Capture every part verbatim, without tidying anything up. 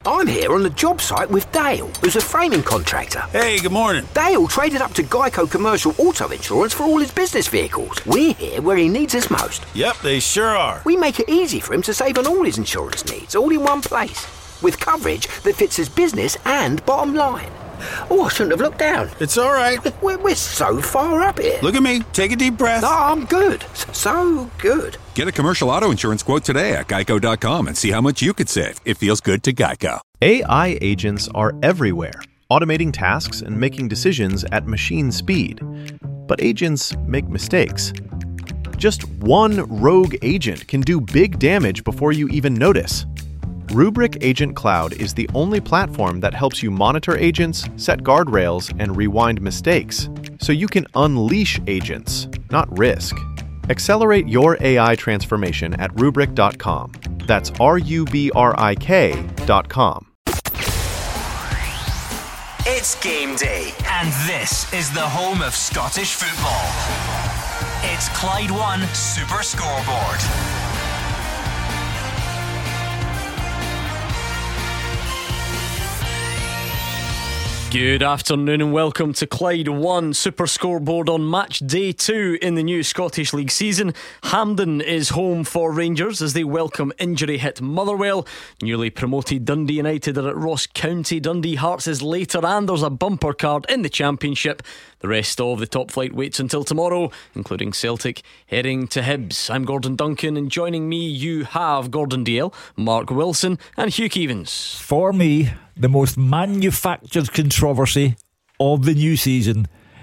I'm here on the job site with Dale, who's a framing contractor. Hey, good morning. Dale traded up to Geico Commercial Auto Insurance for all his business vehicles. We're here where he needs us most. Yep, they sure are. We make it easy for him to save on all his insurance needs, all in one place, with coverage that fits his business and bottom line. Oh, I shouldn't have looked down. It's all right. We're, we're so far up here. Look at me. Take a deep breath. No, I'm good. So good. Get a commercial auto insurance quote today at geico dot com and see how much you could save. It feels good to Geico. A I agents are everywhere, automating tasks and making decisions at machine speed. But agents make mistakes. Just one rogue agent can do big damage before you even notice. Rubrik Agent Cloud is the only platform that helps you monitor agents, set guardrails, and rewind mistakes, so you can unleash agents, not risk. Accelerate your A I transformation at rubrik dot com. That's R U B R I K dot com. It's game day, and this is the home of Scottish football. It's Clyde One Super Scoreboard. Good afternoon and welcome to Clyde One Super Scoreboard on match day two in the new Scottish League season. Hampden is home for Rangers as they welcome injury-hit Motherwell. Newly promoted Dundee United are at Ross County. Dundee Hearts is later, and there's a bumper card in the Championship. The rest of the top flight waits until tomorrow, including Celtic heading to Hibs. I'm Gordon Duncan, and joining me you have Gordon Dalziel, Mark Wilson and Hugh Keevins. For me, the most manufactured controversy of the new season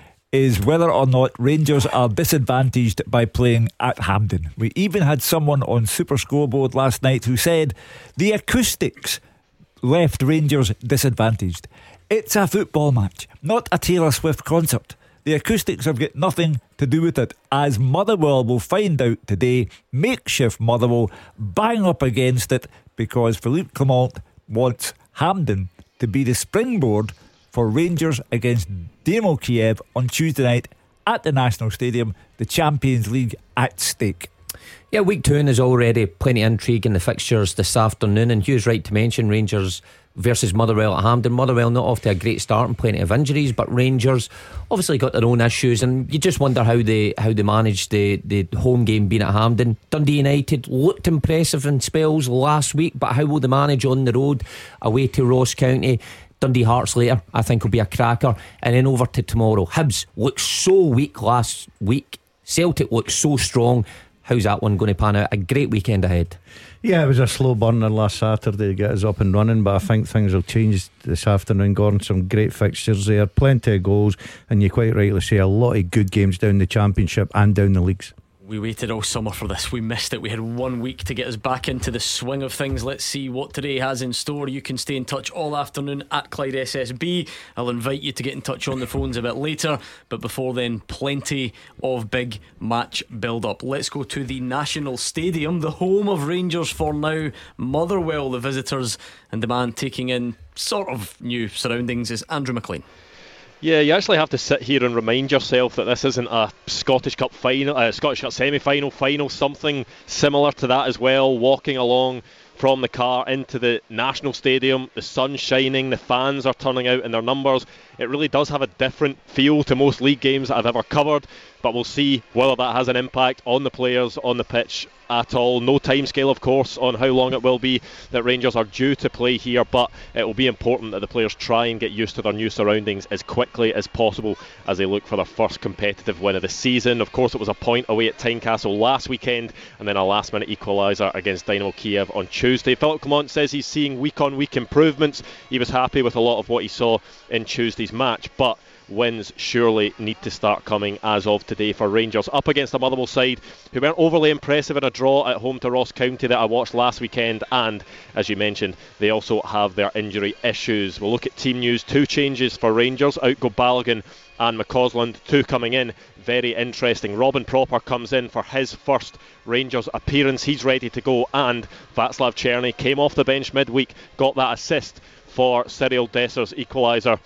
is whether or not Rangers are disadvantaged by playing at Hampden. We even had someone on Super Scoreboard last night who said the acoustics left Rangers disadvantaged. It's a football match, not a Taylor Swift concert. The acoustics have got nothing to do with it, as Motherwell will find out today. Makeshift Motherwell bang up against it because Philippe Clement wants Hampden to be the springboard for Rangers against Dynamo Kiev on Tuesday night at the National Stadium. The Champions League at stake. Yeah, week two and there's already plenty of intrigue in the fixtures this afternoon, and Hugh's right to mention Rangers versus Motherwell at Hampden. Motherwell not off to a great start and plenty of injuries, but Rangers obviously got their own issues, and you just wonder how they how they managed the, the home game being at Hampden. Dundee United looked impressive in spells last week, but how will they manage on the road away to Ross County? Dundee Hearts later I think will be a cracker, and then over to tomorrow. Hibs looked so weak last week, Celtic looked so strong. How's that one going to pan out? A great weekend ahead. Yeah, it was a slow burner last Saturday to get us up and running, but I think things will change this afternoon. Gordon, some great fixtures there, plenty of goals, and you quite rightly say a lot of good games down the Championship and down the leagues. We waited all summer for this. We missed it. We had one week to get us back into the swing of things. Let's see what today has in store. You can stay in touch all afternoon at Clyde S S B. I'll invite you to get in touch on the phones a bit later, but before then, plenty of big match build-up. Let's go to the National Stadium, the home of Rangers for now. Motherwell, the visitors, and the man taking in sort of new surroundings is Andrew McLean. Yeah, you actually have to sit here and remind yourself that this isn't a Scottish Cup final, uh, Scottish Cup semi-final, final, something similar to that as well. Walking along from the car into the National Stadium, the sun's shining, the fans are turning out in their numbers. It really does have a different feel to most league games that I've ever covered, but we'll see whether that has an impact on the players on the pitch at all. No timescale, of course, on how long it will be that Rangers are due to play here, but it will be important that the players try and get used to their new surroundings as quickly as possible as they look for their first competitive win of the season. Of course, it was a point away at Tynecastle last weekend, and then a last minute equaliser against Dynamo Kiev on Tuesday. Philippe Clement says he's seeing week on week improvements. He was happy with a lot of what he saw in Tuesday's match, but wins surely need to start coming as of today for Rangers, up against a Motherwell side who weren't overly impressive in a draw at home to Ross County that I watched last weekend, and as you mentioned, they also have their injury issues. We'll look at team news. Two changes for Rangers: out go Balogun and McCausland, two coming in. Very interesting. Robin Proper comes in for his first Rangers appearance. He's ready to go, and Václav Černý came off the bench midweek, got that assist for Cyril Desser's equaliser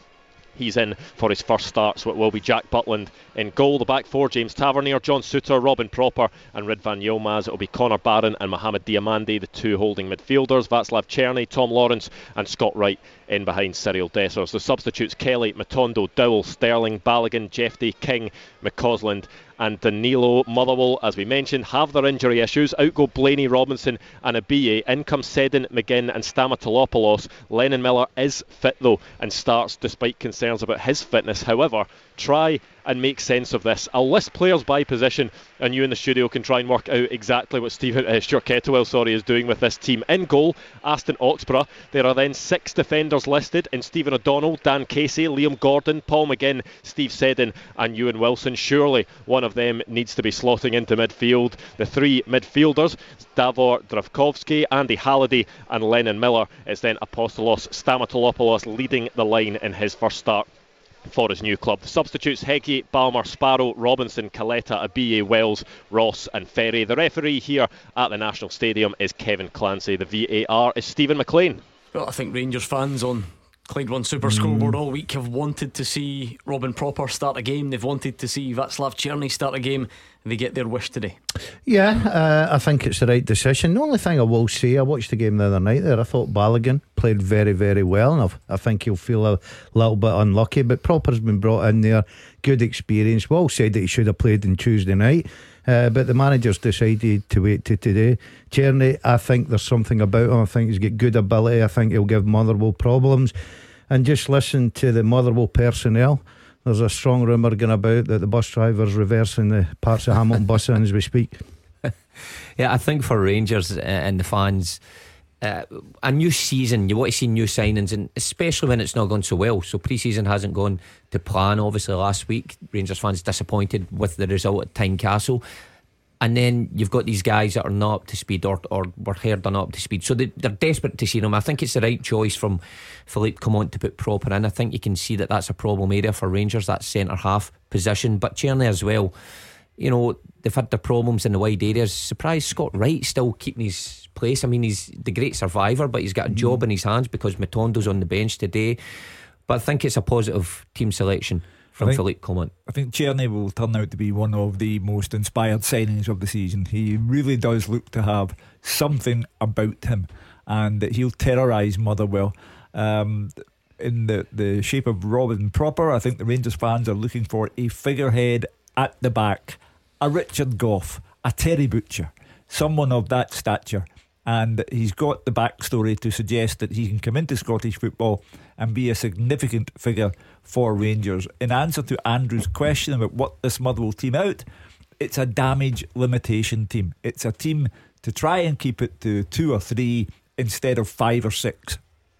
he's in for his first start, so it will be Jack Butland in goal. The back four: James Tavernier, John Souttar, Robin Proper and Ridvan Yilmaz. It will be Connor Barron and Mohamed Diamandi, the two holding midfielders. Václav Černý, Tom Lawrence and Scott Wright in behind Cyril Dessers. The substitutes: Kelly, Matondo, Dowell, Sterling, Balogun, Jeffrey, King, McCausland and Danilo. Motherwell, as we mentioned, have their injury issues. Out go Blaney, Robinson and Abiye. In come Seddon, McGinn and Stamatolopoulos. Lennon Miller is fit though and starts despite concerns about his fitness. However, try and make sense of this. I'll list players by position and you in the studio can try and work out exactly what Stephen uh, Stuart Kettlewell sorry, is doing with this team. In goal, Aston Oxborough. There are then six defenders listed in Stephen O'Donnell, Dan Casey, Liam Gordon, Paul McGinn, Steve Seddon and Ewan Wilson. Surely one of them needs to be slotting into midfield. The three midfielders: Davor Dravkovsky, Andy Halliday and Lennon Miller. It's then Apostolos Stamatolopoulos leading the line in his first start for his new club. The substitutes: Heggie, Balmer, Sparrow, Robinson, Coletta, Abiye, Wells, Ross and Ferry. The referee here at the National Stadium is Kevin Clancy. The V A R is Stephen McLean. Well, I think Rangers fans on Clyde One Super mm. Scoreboard all week have wanted to see Robin Proper start a game. They've wanted to see Václav Černý start a game. They get their wish today. Yeah, uh, I think it's the right decision. The only thing I will say, I watched the game the other night there, I thought Balogun played very very well, and I think he'll feel a little bit unlucky, but Proper's been brought in there. Good experience. Well said that he should have played on Tuesday night, uh, but the manager's decided to wait to today. Černý, I think there's something about him. I think he's got good ability. I think he'll give Motherwell problems. And just listen to the Motherwell personnel. There's a strong rumour going about that the bus driver's reversing the parts of Hamilton bus as we speak. Yeah, I think for Rangers and the fans, uh, a new season, you want to see new signings, and especially when it's not going so well. So pre-season hasn't gone to plan. Obviously last week Rangers fans disappointed with the result at Tynecastle. And then you've got these guys that are not up to speed, or, or were heard are not up to speed. So they, they're desperate to see them. I think it's the right choice from Philippe Clement to put Proper in. I think you can see that that's a problem area for Rangers, that centre half position. But Černý as well, you know, they've had their problems in the wide areas. Surprised Scott Wright still keeping his place. I mean, he's the great survivor, but he's got a job in his hands because Matondo's on the bench today. But I think it's a positive team selection from I think, Philippe Clement. I think Černý will turn out to be one of the most inspired signings of the season. He really does look to have something about him, and he'll terrorise Motherwell. Um, in the, the shape of Robin Proper, I think the Rangers fans are looking for a figurehead at the back, a Richard Gough, a Terry Butcher, someone of that stature. And he's got the backstory to suggest that he can come into Scottish football and be a significant figure for Rangers. In answer to Andrew's question about what this Motherwell team out, it's a damage limitation team. It's a team to try and keep it to two or three instead of five or six.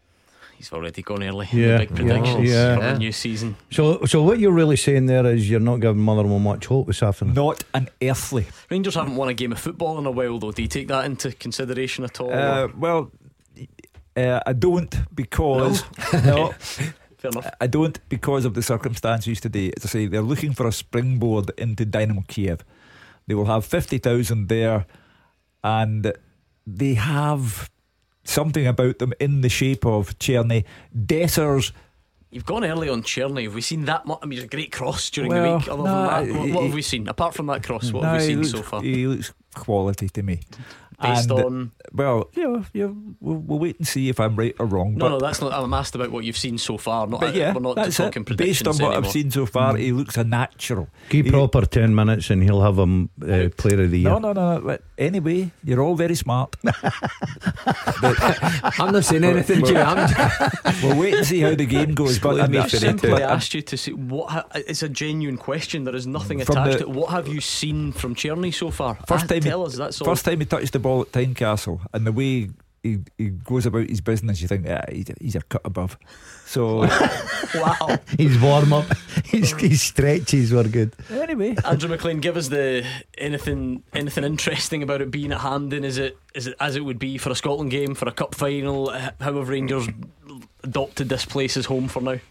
He's already gone early. Yeah, big predictions yeah. for yeah. the new season. So, so what you're really saying there is you're not giving Motherwell much hope this afternoon. Not an earthly. Rangers haven't won a game of football in a while, though. Do you take that into consideration at all? Uh, well, uh, I don't because no. no Fair enough. I don't because of the circumstances today. As I say, they're looking for a springboard into Dynamo Kiev. They will have fifty thousand there, and they have something about them in the shape of Černý. Dessers. You've gone early on Černý. Have we seen that much? I mean, a great cross during well, the week. Other nah, than that, what, what he, have we seen? Apart from that cross, what nah, have we seen looks, so far? He looks quality to me. Based and, on, well, yeah, yeah, we'll, we'll wait and see if I'm right or wrong. No, but, no, that's not. I'm asked about what you've seen so far. Not, but yeah, we're not that's talking it. predictions Based on what anymore. I've seen so far, mm. he looks a natural. Keep he, Proper ten minutes and he'll have a uh, player of the year. No, no, no, no. Anyway, you're all very smart. But I'm not saying anything to you. We'll wait and see how the game goes. But I've simply asked you to see what ha- it's a genuine question. There is nothing from attached the, to it. What have you seen from Černý so far? First ah, time tell he, us, that's all. First time he touched the ball at Tynecastle, and the way he, he goes about his business, you think, yeah, he's, he's a cut above. So wow. His warm up, his, his stretches were good. Anyway, Andrew McLean, give us the anything anything interesting about it being at Hampden. Is it is it as it would be for a Scotland game, for a cup final? How have Rangers adopted this place as home for now?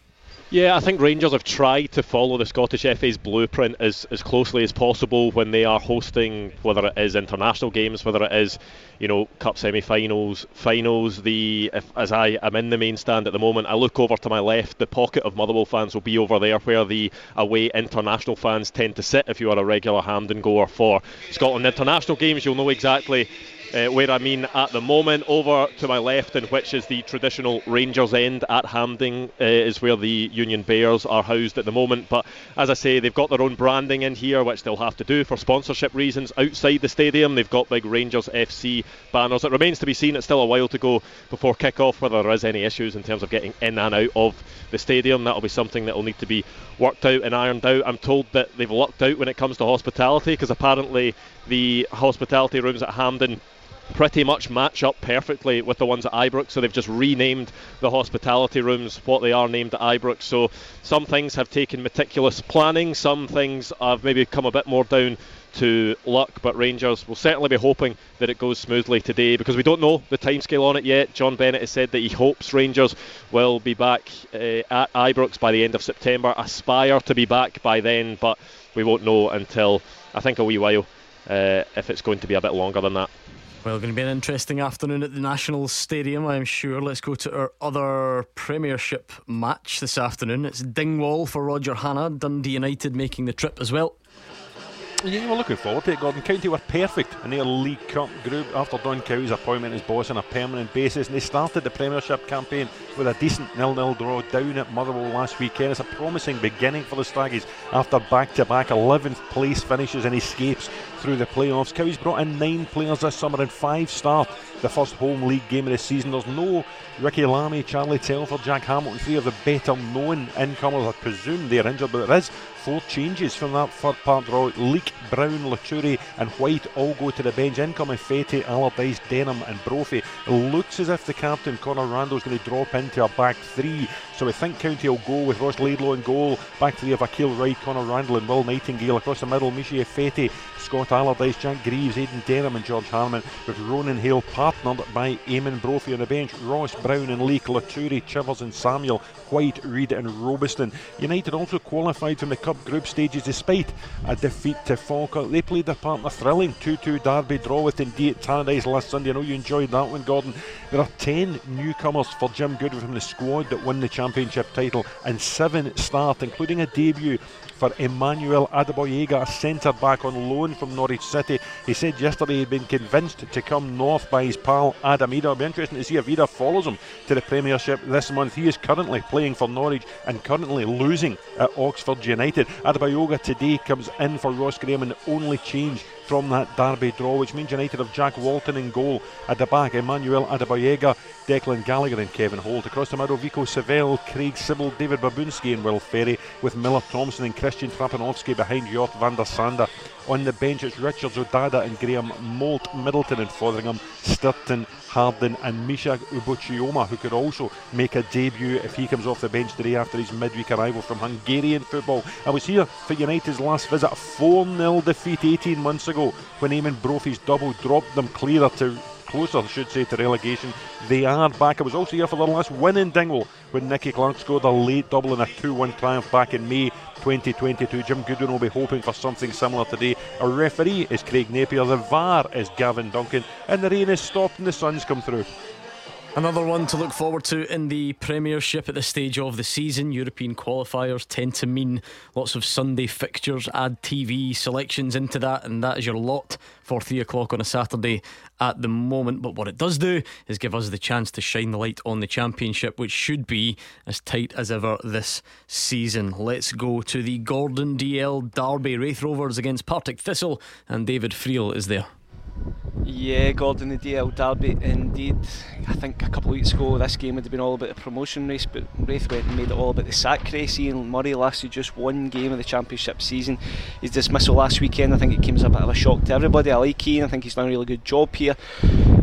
Yeah, I think Rangers have tried to follow the Scottish F A's blueprint as, as closely as possible when they are hosting, whether it is international games, whether it is, you know, cup semi-finals, finals. The if, as I am in the main stand at the moment, I look over to my left, the pocket of Motherwell fans will be over there where the away international fans tend to sit. If you are a regular Hampden goer for Scotland international games, you'll know exactly Uh, where I mean at the moment. Over to my left, in which is the traditional Rangers end at Hampden, uh, is where the Union Bears are housed at the moment. But as I say, they've got their own branding in here, which they'll have to do for sponsorship reasons. Outside the stadium, they've got big Rangers F C banners. It remains to be seen. It's still a while to go before kick-off, whether there is any issues in terms of getting in and out of the stadium. That'll be something that will need to be worked out and ironed out. I'm told that they've lucked out when it comes to hospitality, because apparently the hospitality rooms at Hampden pretty much match up perfectly with the ones at Ibrox, so they've just renamed the hospitality rooms what they are named at Ibrox. So some things have taken meticulous planning, some things have maybe come a bit more down to luck, but Rangers will certainly be hoping that it goes smoothly today, because we don't know the timescale on it yet. John Bennett has said that he hopes Rangers will be back uh, at Ibrox by the end of September, aspire to be back by then, but we won't know until I think a wee while uh, if it's going to be a bit longer than that. Well, going to be an interesting afternoon at the National Stadium, I'm sure. Let's go to our other Premiership match this afternoon. It's Dingwall for Roger Hannah. Dundee United making the trip as well. Yeah, we're looking forward to it, Gordon. County were perfect in their League Cup group after Don Cowie's appointment as boss on a permanent basis, and they started the Premiership campaign with a decent nil nil draw down at Motherwell last weekend. It's a promising beginning for the Staggies after back-to-back eleventh place finishes and escapes through the playoffs. Cowie's brought in nine players this summer and five start the first home league game of the season. There's no Ricky Lamy, Charlie Telford, Jack Hamilton, three of the better known incomers. I presume they're injured, but there is four changes from that third part draw. Leak, Brown, Laturi and White all go to the bench. Incoming Fetty, Allardyce, Denham and Brophy. It looks as if the captain Conor Randall's going to drop into a back three, so we think County will go with Ross Laidlaw in goal, back three of Akil Wright, Conor Randall and Will Nightingale. Across the middle, Michie Fetty, Scott Allardyce, Jack Greaves, Aidan Denham and George Harman, with Ronan Hale partnered by Eamon Brophy on the bench. Ross, Brown and Leak, Laturi, Chivers and Samuel, White, Reid and Robeston. United also qualified from the Cup group stages despite a defeat to Falkirk. They played their part in a thrilling two two derby draw with Dundee at Tannadice last Sunday. I know you enjoyed that one, Gordon. There are ten newcomers for Jim Goodwin from the squad that won the championship title, and seven start, including a debut for Emmanuel Adebayoga, a centre back on loan from Norwich City. He said yesterday he'd been convinced to come north by his pal Adam Ida. It'll be interesting to see if Ida follows him to the Premiership this month. He is currently playing for Norwich and currently losing at Oxford United. Adebayoga today comes in for Ross Graham, and the only change from that derby draw, which means United have Jack Walton in goal. At the back, Emmanuel Adebayoga, Declan Gallagher and Kevin Holt. Across the middle, Vico Savell, Craig Sibbald, David Babunski and Will Ferry, with Miller Thompson and Christian Trapanovsky behind Jort van der Sande. On the bench, it's Richards, Odada and Graham Moult, Middleton and Fotheringham, Stirton, Harden and Misha Ubuchioma, who could also make a debut if he comes off the bench today after his midweek arrival from Hungarian football. I was here for United's last visit, a four nil defeat eighteen months ago when Eamon Brophy's double dropped them clearer to closer, I should say, to relegation. They are back. I was also here for their last win in Dingwall when Nicky Clark scored a late double in a two one triumph back in May twenty twenty-two. Jim Goodwin will be hoping for something similar today. Our referee is Craig Napier, the V A R is Gavin Duncan, and the rain is stopped and the sun's come through. Another one to look forward to in the Premiership at this stage of the season. European qualifiers tend to mean lots of Sunday fixtures. Add T V selections into that, and that is your lot for three o'clock on a Saturday at the moment. But what it does do is give us the chance to shine the light on the Championship, which should be as tight as ever this season. Let's go to the Gordon D L derby. Raith Rovers against Partick Thistle, and David Friel is there. Yeah, Gordon, the D L derby indeed. I think a couple of weeks ago this game would have been all about the promotion race, but Raith went and made it all about the sack race. Ian Murray lasted just one game of the Championship season. His dismissal last weekend, I think it came as a bit of a shock to everybody. I like Ian, I think he's done a really good job here.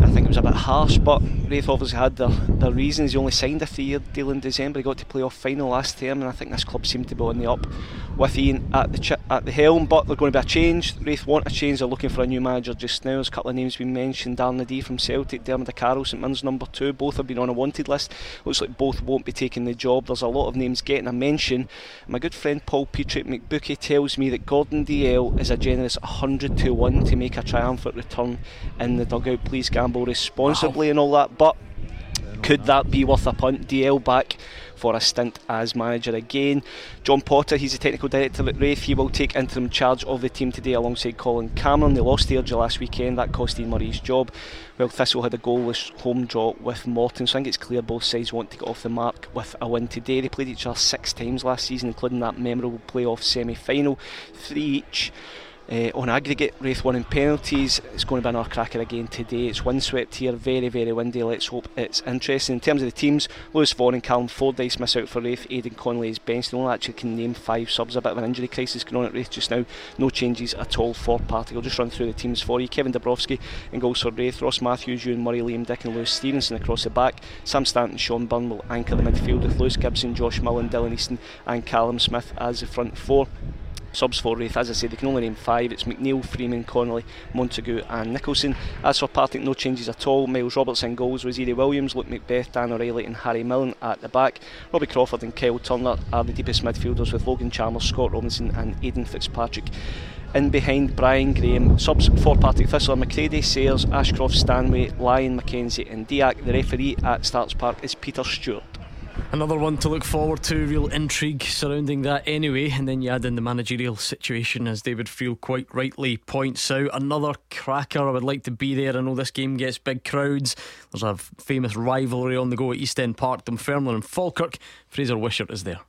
I think it was a bit harsh, but Raith obviously had their, their reasons. He only signed a three-year deal in December. He got to play off final last term, and I think this club seemed to be on the up with Ian at the ch- at the helm. But they're going to be a change. Raith want a change. They're looking for a new manager just now. There's a couple of names been mentioned: Darren Nadee from Celtic, Dermot DeCarroll, St Mirren's number two. Both have been on a wanted list. Looks like both won't be taking the job. There's a lot of names getting a mention. My good friend Paul Petrie at McBookie tells me that Gordon Dalziel is a generous one hundred to one to make a triumphant return in the dugout. Please gamble responsibly. Wow. And all that, but could that be worth a punt? D L back for a stint as manager again. John Potter, he's the technical director at Raith. He will take interim charge of the team today alongside Colin Cameron. They lost Airdrie last weekend, that cost Ian Murray his job. Well, Thistle had a goalless home draw with Morton, so I think it's clear both sides want to get off the mark with a win today. They played each other six times last season, including that memorable playoff semi-final, three each. Uh, on aggregate, Raith won in penalties. It's going to be another cracker again today. It's windswept here, very, very windy. Let's hope it's interesting. In terms of the teams, Lewis Vaughan and Callum Fordyce miss out for Raith. Aidan Connolly is benched. They only actually can name five subs. A bit of an injury crisis going on at Raith just now. No changes at all for Partick. I'll just run through the teams for you. Kevin Dabrowski in goals for Raith. Ross Matthews, Ewan Murray, Liam Dick and Lewis Stevenson across the back. Sam Stanton, Sean Byrne will anchor the midfield with Lewis Gibson, Josh Mullen, Dylan Easton and Callum Smith as the front four. Subs for Raith, as I said, they can only name five. It's McNeil, Freeman, Connolly, Montague and Nicholson. As for Partick, no changes at all. Miles Robertson goals, Waziri Williams, Luke Macbeth, Dan O'Reilly and Harry Millen at the back. Robbie Crawford and Kyle Turner are the deepest midfielders, with Logan Chalmers, Scott Robinson and Aidan Fitzpatrick in behind Brian Graham. Subs for Partick Thistle are McCready, Sayers, Ashcroft, Stanway, Lyon, Mackenzie and Diak. The referee at Starts Park is Peter Stewart. Another one to look forward to, real intrigue surrounding that anyway, and then you add in the managerial situation, as David Friel quite rightly points out. Another cracker. I would like to be there. I know this game gets big crowds. There's a famous rivalry on the go at East End Park, Dunfermline and Falkirk. Fraser Wishart is there.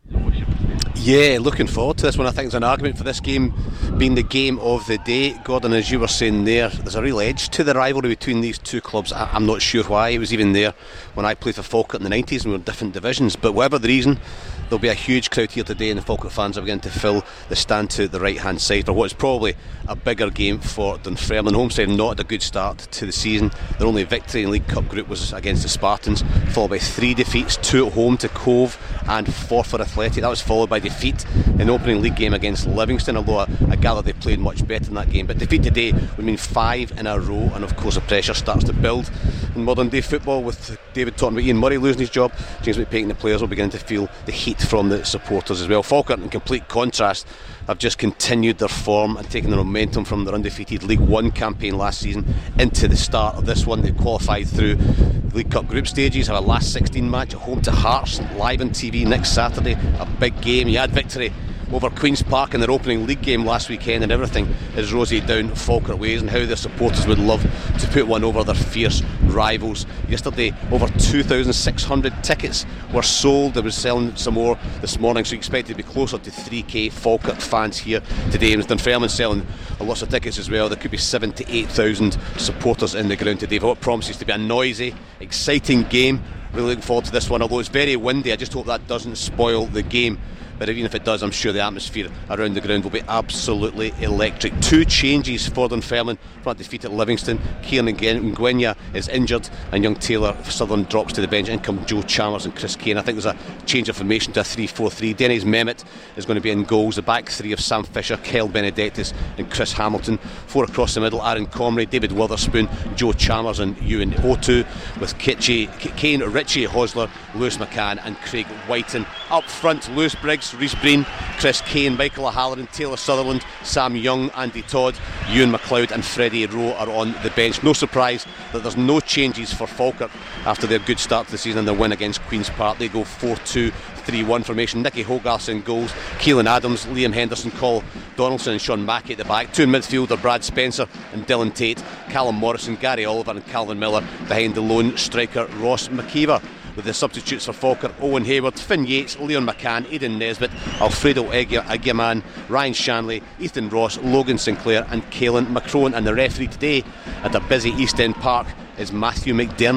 Yeah, looking forward to this one. I think there's an argument for this game being the game of the day. Gordon, as you were saying there, there's a real edge to the rivalry between these two clubs. I- I'm not sure why. It was even there when I played for Falkirk in the nineties and we were in different divisions, but whatever the reason, there'll be a huge crowd here today and the Falkirk fans are beginning to fill the stand to the right hand side for what is probably a bigger game for Dunfermline. Homestead not had a good start to the season. Their only victory in League Cup group was against the Spartans, followed by three defeats, two at home to Cove and four for Athletic. That was followed by defeat in the opening league game against Livingston, although I, I gather they played much better in that game. But defeat today would mean five in a row, and of course the pressure starts to build in modern day football, with David talking about Ian Murray losing his job. James McPake and the players will begin to feel the heat from the supporters as well. Falkirk, in complete contrast, have just continued their form and taken the momentum from their undefeated League One campaign last season into the start of this one. They qualified through the League Cup group stages, have a last sixteen match at home to Hearts, live on T V next Saturday. A big game. You had victory over Queen's Park in their opening league game last weekend, and everything is rosy down Falkirk ways, and how their supporters would love to put one over their fierce rivals. Yesterday over two thousand six hundred tickets were sold. They were selling some more this morning, so you expect it to be closer to three K Falkirk fans here today. And Dunfermline selling a lot of tickets as well. There could be seven to eight thousand supporters in the ground today for what promises to be a noisy, exciting game. Really looking forward to this one, although it's very windy. I just hope that doesn't spoil the game. But even if it does, I'm sure the atmosphere around the ground will be absolutely electric. Two changes for Dunfermline from that defeat at Livingston. Kieran Ngwenya is injured and young Taylor Southern drops to the bench. In come Joe Chalmers and Chris Kane. I think there's a change of formation to a three four three. Dennis Mehmet is going to be in goals. The back three of Sam Fisher, Kyle Benedictus and Chris Hamilton. Four across the middle: Aaron Comrie, David Witherspoon, Joe Chalmers and Ewan Otu, with Kitchie, Kane, Richie Hosler, Lewis McCann and Craig Whiten. Up front, Lewis Briggs, Rhys Breen, Chris Kane, Michael O'Halloran, Taylor Sutherland, Sam Young, Andy Todd, Ewan McLeod and Freddie Rowe are on the bench. No surprise that there's no changes for Falkirk after their good start to the season and their win against Queen's Park. They go four two three one formation. Nicky Hogarth in goals, Keelan Adams, Liam Henderson, Cole Donaldson and Sean Mackey at the back. Two in midfield are Brad Spencer and Dylan Tate, Callum Morrison, Gary Oliver and Calvin Miller behind the lone striker Ross McKeever. With the substitutes for Falkirk: Owen Hayward, Finn Yates, Leon McCann, Aidan Nesbitt, Alfredo Aguiman, Ryan Shanley, Ethan Ross, Logan Sinclair and Caelan McCrone. And the referee today at a busy East End Park is Matthew McDermott.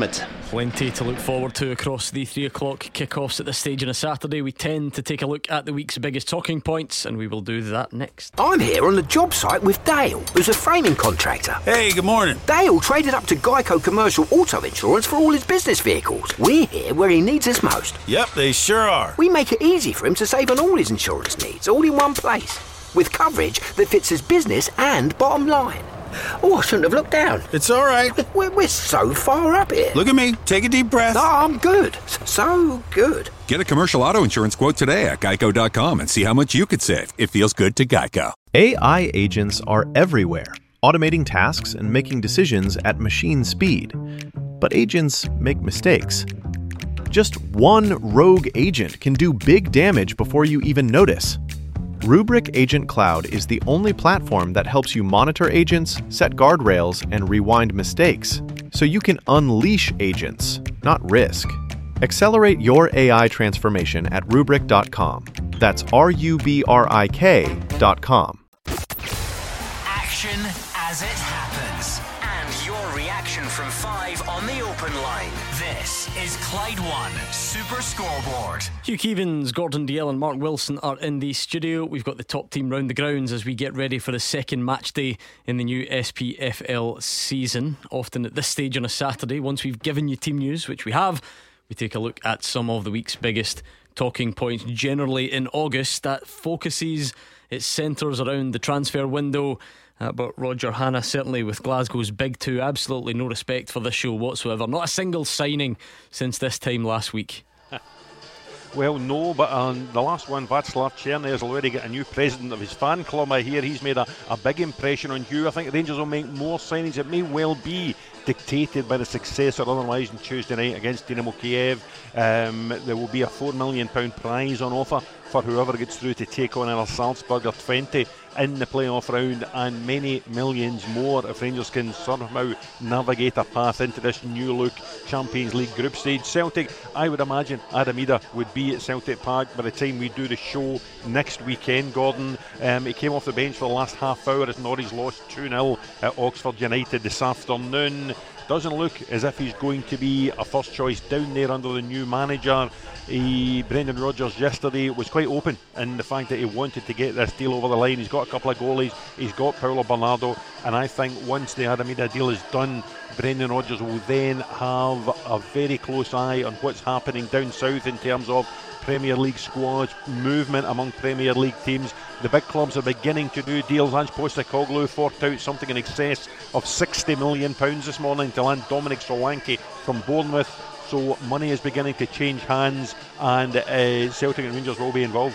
Plenty to look forward to across the three o'clock kickoffs at this stage on a Saturday. We tend to take a look at the week's biggest talking points, and we will do that next. I'm here on the job site with Dale, who's a framing contractor. Hey, good morning. Dale traded up to Geico Commercial Auto Insurance for all his business vehicles. We're here where he needs us most. Yep, they sure are. We make it easy for him to save on all his insurance needs, all in one place, with coverage that fits his business and bottom line. Oh, I shouldn't have looked down. It's all right. We're, we're so far up here. Look at me. Take a deep breath. No, I'm good. So good. Get a commercial auto insurance quote today at geico dot com and see how much you could save. It feels good to Geico. A I agents are everywhere, automating tasks and making decisions at machine speed. But agents make mistakes. Just one rogue agent can do big damage before you even notice. Rubrik Agent Cloud is the only platform that helps you monitor agents, set guardrails, and rewind mistakes, so you can unleash agents, not risk. Accelerate your A I transformation at rubrik dot com. That's R U B R I K dot com. Action as it happens. And your reaction from five on the open line. This is Clyde One Super Scoreboard. Hugh Keevins, Gordon Dalziel and Mark Wilson are in the studio. We've got the top team round the grounds as we get ready for the second match day in the new S P F L season. Often at this stage on a Saturday, once we've given you team news, which we have, we take a look at some of the week's biggest talking points. Generally in August, that focuses, it centres around the transfer window. Uh, but Roger Hannah, certainly with Glasgow's big two, absolutely no respect for this show whatsoever. Not a single signing since this time last week. Well, no, but on the last one, Václav Černý has already got a new president of his fan club. I hear he's made a, a big impression on Hugh. I think Rangers will make more signings. It may well be dictated by the success or otherwise on Tuesday night against Dynamo Kiev. Um, there will be a four million pounds prize on offer for whoever gets through to take on either Salzburg or Twente in the playoff round, and many millions more if Rangers can somehow navigate a path into this new look Champions League group stage. Celtic, I would imagine Adam Idah would be at Celtic Park by the time we do the show next weekend. Gordon, um, he came off the bench for the last half hour as Norwich lost two nil at Oxford United this afternoon. Doesn't look as if he's going to be a first choice down there under the new manager. He, Brendan Rodgers yesterday was quite open in the fact that he wanted to get this deal over the line. He's got a couple of goalies, he's got Paulo Bernardo, and I think once the Adam Idah deal is done, Brendan Rodgers will then have a very close eye on what's happening down south in terms of Premier League squads, movement among Premier League teams. The big clubs are beginning to do deals. Ange Postecoglou forked out something in excess of sixty million pounds this morning to land Dominic Solanke from Bournemouth. So money is beginning to change hands, and uh, Celtic and Rangers will be involved.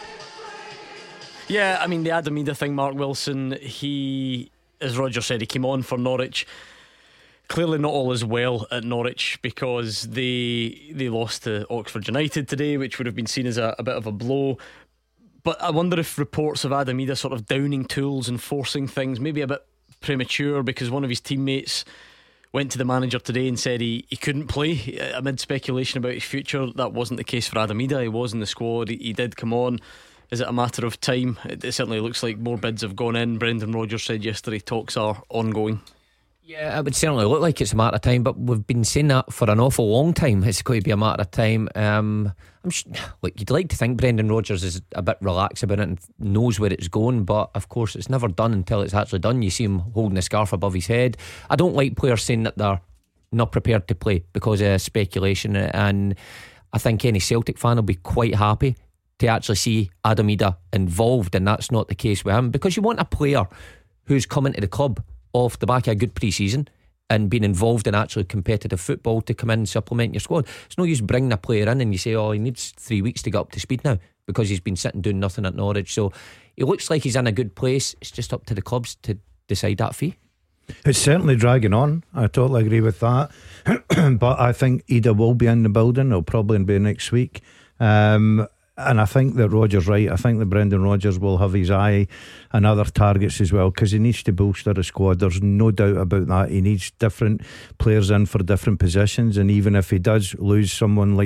Yeah, I mean, the Adam Idah thing, Mark Wilson, he, as Roger said, he came on for Norwich. Clearly not all is well at Norwich, because they they lost to Oxford United today, which would have been seen as a, a bit of a blow. But I wonder if reports of Adam Idah sort of downing tools and forcing things maybe a bit premature, because one of his teammates went to the manager today and said he, he couldn't play amid speculation about his future. That wasn't the case for Adam Idah. He was in the squad, he, he did come on. Is it a matter of time? It, it certainly looks like more bids have gone in. Brendan Rodgers said yesterday talks are ongoing. Yeah, it would certainly look like it's a matter of time, but we've been saying that for an awful long time. It's going to be a matter of time. Um, I'm sh- look, you'd like to think Brendan Rodgers is a bit relaxed about it and knows where it's going, but of course it's never done until it's actually done. You see him holding the scarf above his head. I don't like players saying that they're not prepared to play because of speculation, and I think any Celtic fan will be quite happy to actually see Adam Idah involved, and that's not the case with him, because you want a player who's come into the club off the back of a good pre-season and being involved in actually competitive football to come in and supplement your squad. It's no use bringing a player in and you say, oh, he needs three weeks to get up to speed now because he's been sitting doing nothing at Norwich. So he looks like he's in a good place. It's just up to the clubs to decide that fee. It's certainly dragging on. I totally agree with that. But I think Idah will be in the building. He'll probably be next week. Um, And I think that Rodgers right. I think that Brendan Rodgers will have his eye on other targets as well, because he needs to bolster the squad. There's no doubt about that. He needs different players in for different positions, and even if he does lose someone like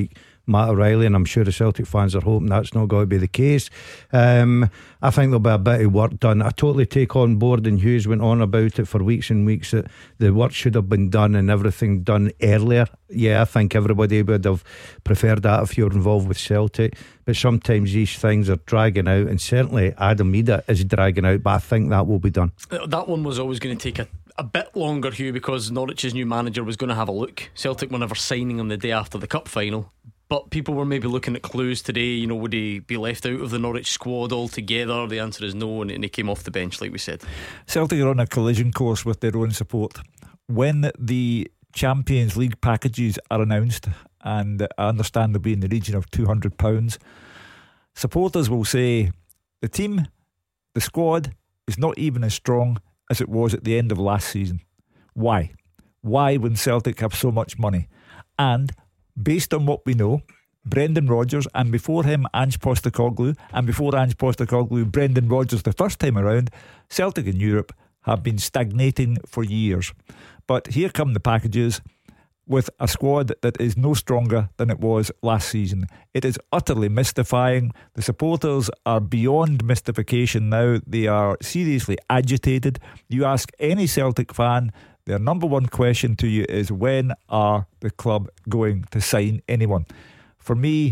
Matt O'Reilly, and I'm sure the Celtic fans are hoping that's not going to be the case. Um, I think there'll be a bit of work done. I totally take on board, and Hughes went on about it for weeks and weeks, that the work should have been done and everything done earlier. Yeah, I think everybody would have preferred that if you're involved with Celtic, but sometimes these things are dragging out, and certainly Adam Ida is dragging out, but I think that will be done. That one was always going to take a A bit longer, Hugh, because Norwich's new manager was going to have a look. Celtic were never signing him the day after the cup final, but people were maybe looking at clues today. You know, would he be left out of the Norwich squad altogether? The answer is no, and he came off the bench, like we said. Celtic are on a collision course with their own support. When the Champions League packages are announced, and I understand they'll be in the region of two hundred pounds, supporters will say the team, the squad, is not even as strong as it was at the end of last season. Why? Why, when Celtic have so much money? And based on what we know, Brendan Rodgers, and before him Ange Postecoglou, and before Ange Postecoglou Brendan Rodgers the first time around, Celtic in Europe have been stagnating for years. But here come the packages with a squad that is no stronger than it was last season. It is utterly mystifying. The supporters are beyond mystification now. They are seriously agitated. You ask any Celtic fan, their number one question to you is, when are the club going to sign anyone? For me,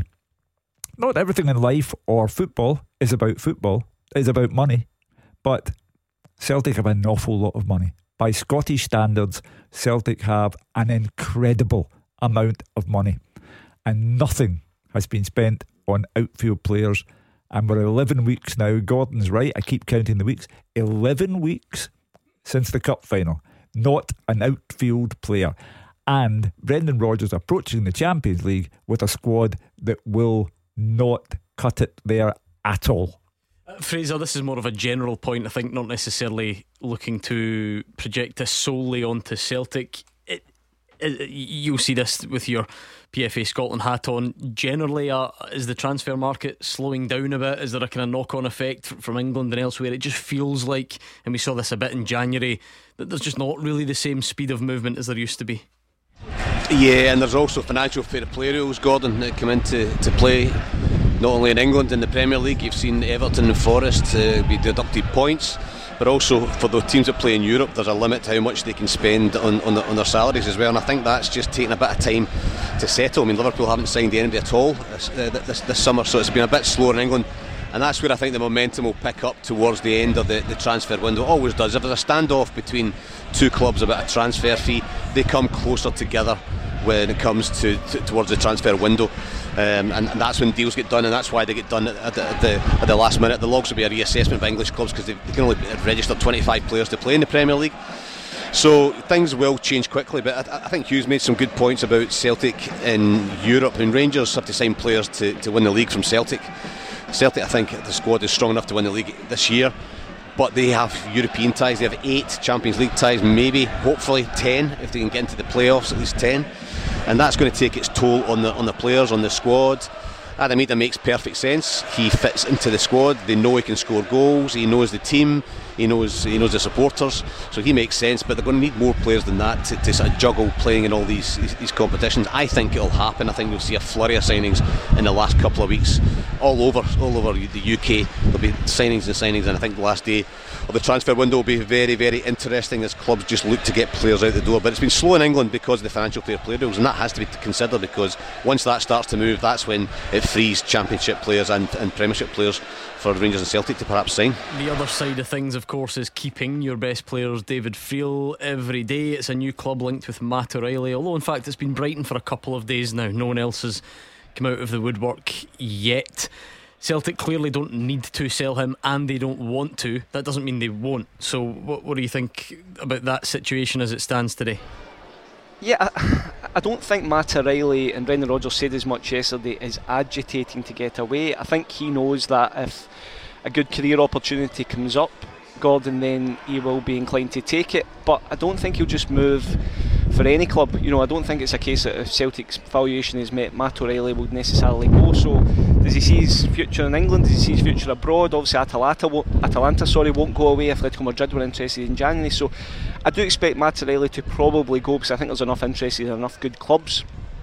not everything in life or football is about football. It's about money. But Celtic have an awful lot of money. By Scottish standards, Celtic have an incredible amount of money, and nothing has been spent on outfield players. And we're eleven weeks now. Gordon's right, I keep counting the weeks. eleven weeks since the cup final. Not an outfield player. And Brendan Rodgers approaching the Champions League with a squad that will not cut it there at all. Fraser, this is more of a general point, I think, not necessarily looking to project this solely onto Celtic. It, it, you'll see this with your P F A Scotland hat on. Generally, uh, is the transfer market slowing down a bit? Is there a kind of knock-on effect from England and elsewhere? It just feels like, and we saw this a bit in January, that there's just not really the same speed of movement as there used to be. Yeah, and there's also financial fair play rules, Gordon, that come into to play. Not only in England, in the Premier League, you've seen Everton and Forest uh, be deducted points, but also for the teams that play in Europe, there's a limit to how much they can spend on, on, the, on their salaries as well. And I think that's just taken a bit of time to settle. I mean, Liverpool haven't signed anybody at all this, uh, this, this summer, so it's been a bit slower in England. And that's where I think the momentum will pick up towards the end of the, the transfer window. It always does. If there's a standoff between two clubs about a transfer fee, they come closer together when it comes to, to towards the transfer window. Um, and, and that's when deals get done, and that's why they get done at the, at the, at the last minute. There'll also be a reassessment by English clubs because they, they can only register twenty-five players to play in the Premier League. So things will change quickly, but I, I think Hughes made some good points about Celtic in Europe. And Rangers have to sign players to, to win the league from Celtic. Celtic, I think the squad is strong enough to win the league this year, but they have European ties. They have eight Champions League ties, maybe, hopefully ten, if they can get into the playoffs, at least ten. And that's going to take its toll on the on the players, on the squad. Adam Ida makes perfect sense. He fits into the squad. They know he can score goals. He knows the team. He knows he knows the supporters. So he makes sense. But they're going to need more players than that to, to sort of juggle playing in all these, these these competitions. I think it'll happen. I think you'll see a flurry of signings in the last couple of weeks, all over all over the U K. There'll be signings and signings, and I think the last day of the transfer window will be very, very interesting as clubs just look to get players out the door. But it's been slow in England because of the financial fair play rules, and that has to be considered, because once that starts to move, that's when it frees Championship players and, and Premiership players for Rangers and Celtic to perhaps sign. The other side of things, of course, is keeping your best players. David Friel, every day it's a new club linked with Matt O'Reilly, although in fact it's been Brighton for a couple of days now. No one else has come out of the woodwork yet. Celtic clearly don't need to sell him, and they don't want to. That doesn't mean they won't. So what, what do you think about that situation as it stands today? Yeah, I, I don't think Matt O'Reilly, and Brendan Rodgers said as much yesterday, is agitating to get away. I think he knows that if a good career opportunity comes up, Gordon, then he will be inclined to take it. But I don't think he'll just move for any club. You know, I don't think it's a case that if Celtic's valuation is met, Matt O'Reilly will necessarily go. So does he see his future in England? Does he see his future abroad? Obviously Atalanta won't, Atalanta sorry, won't go away. Atletico Madrid were interested in January. So I do expect Matt O'Reilly to probably go, because I think there's enough interest in enough good clubs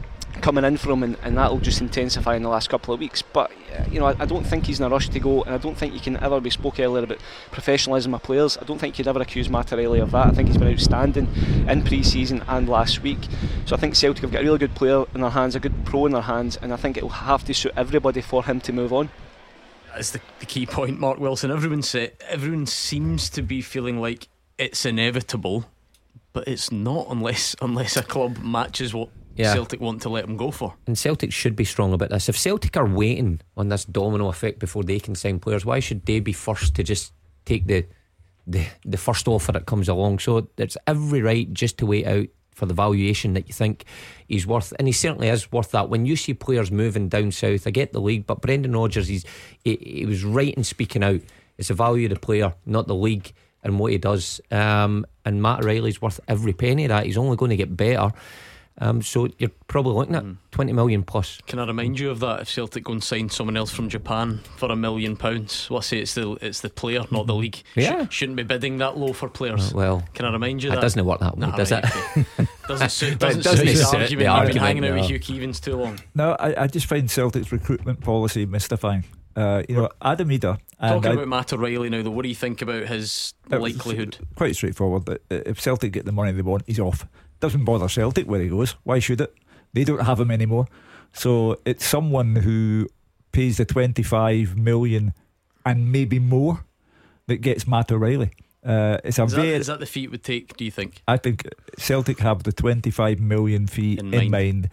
coming in for him, and, and that'll just intensify in the last couple of weeks. But uh, you know, I, I don't think he's in a rush to go, and I don't think you can ever. We spoke earlier about professionalism of players. I don't think you could ever accuse Mattarelli of that. I think he's been outstanding in pre-season and last week. So I think Celtic have got a really good player in their hands, a good pro in their hands, and I think it'll have to suit everybody for him to move on. That's the, the key point, Mark Wilson. Everyone say, everyone seems to be feeling like it's inevitable, but it's not unless unless a club matches what yeah. Celtic want to let them go for. And Celtic should be strong about this. If Celtic are waiting on this domino effect before they can sign players, why should they be first to just take the the, the first offer that comes along? So there's every right just to wait out for the valuation that you think he's worth, and he certainly is worth that. When you see players moving down south, I get the league, but Brendan Rodgers, he's he, he was right in speaking out. It's the value of the player, not the league and what he does. Um, and Matt Riley's worth every penny of that. He's only going to get better. Um, so you're probably looking at mm. twenty million plus. Can I remind you of that? If Celtic go and sign someone else from Japan for a million pounds, well, I say it's the it's the player, not the league. Yeah, Sh- shouldn't be bidding that low for players. Uh, well, can I remind you that that doesn't work that way, nah, does right, it? Okay. Doesn't suit doesn't, doesn't suit the suit argument. the You've argument, been hanging no. out with Hugh Keevins too long. No, I, I just find Celtic's recruitment policy mystifying. Uh, you know, Adam Eder. Talking I, about Matt O'Reilly now, though, what do you think about his likelihood? Quite straightforward. That if Celtic get the money they want, he's off. Doesn't bother Celtic where he goes. Why should it? They don't have him anymore. So it's someone who pays the twenty-five million and maybe more that gets Matt O'Reilly. Uh, it's a is, very, that, is that the fee it would take, do you think? I think Celtic have the twenty-five million fee in, in mind. mind,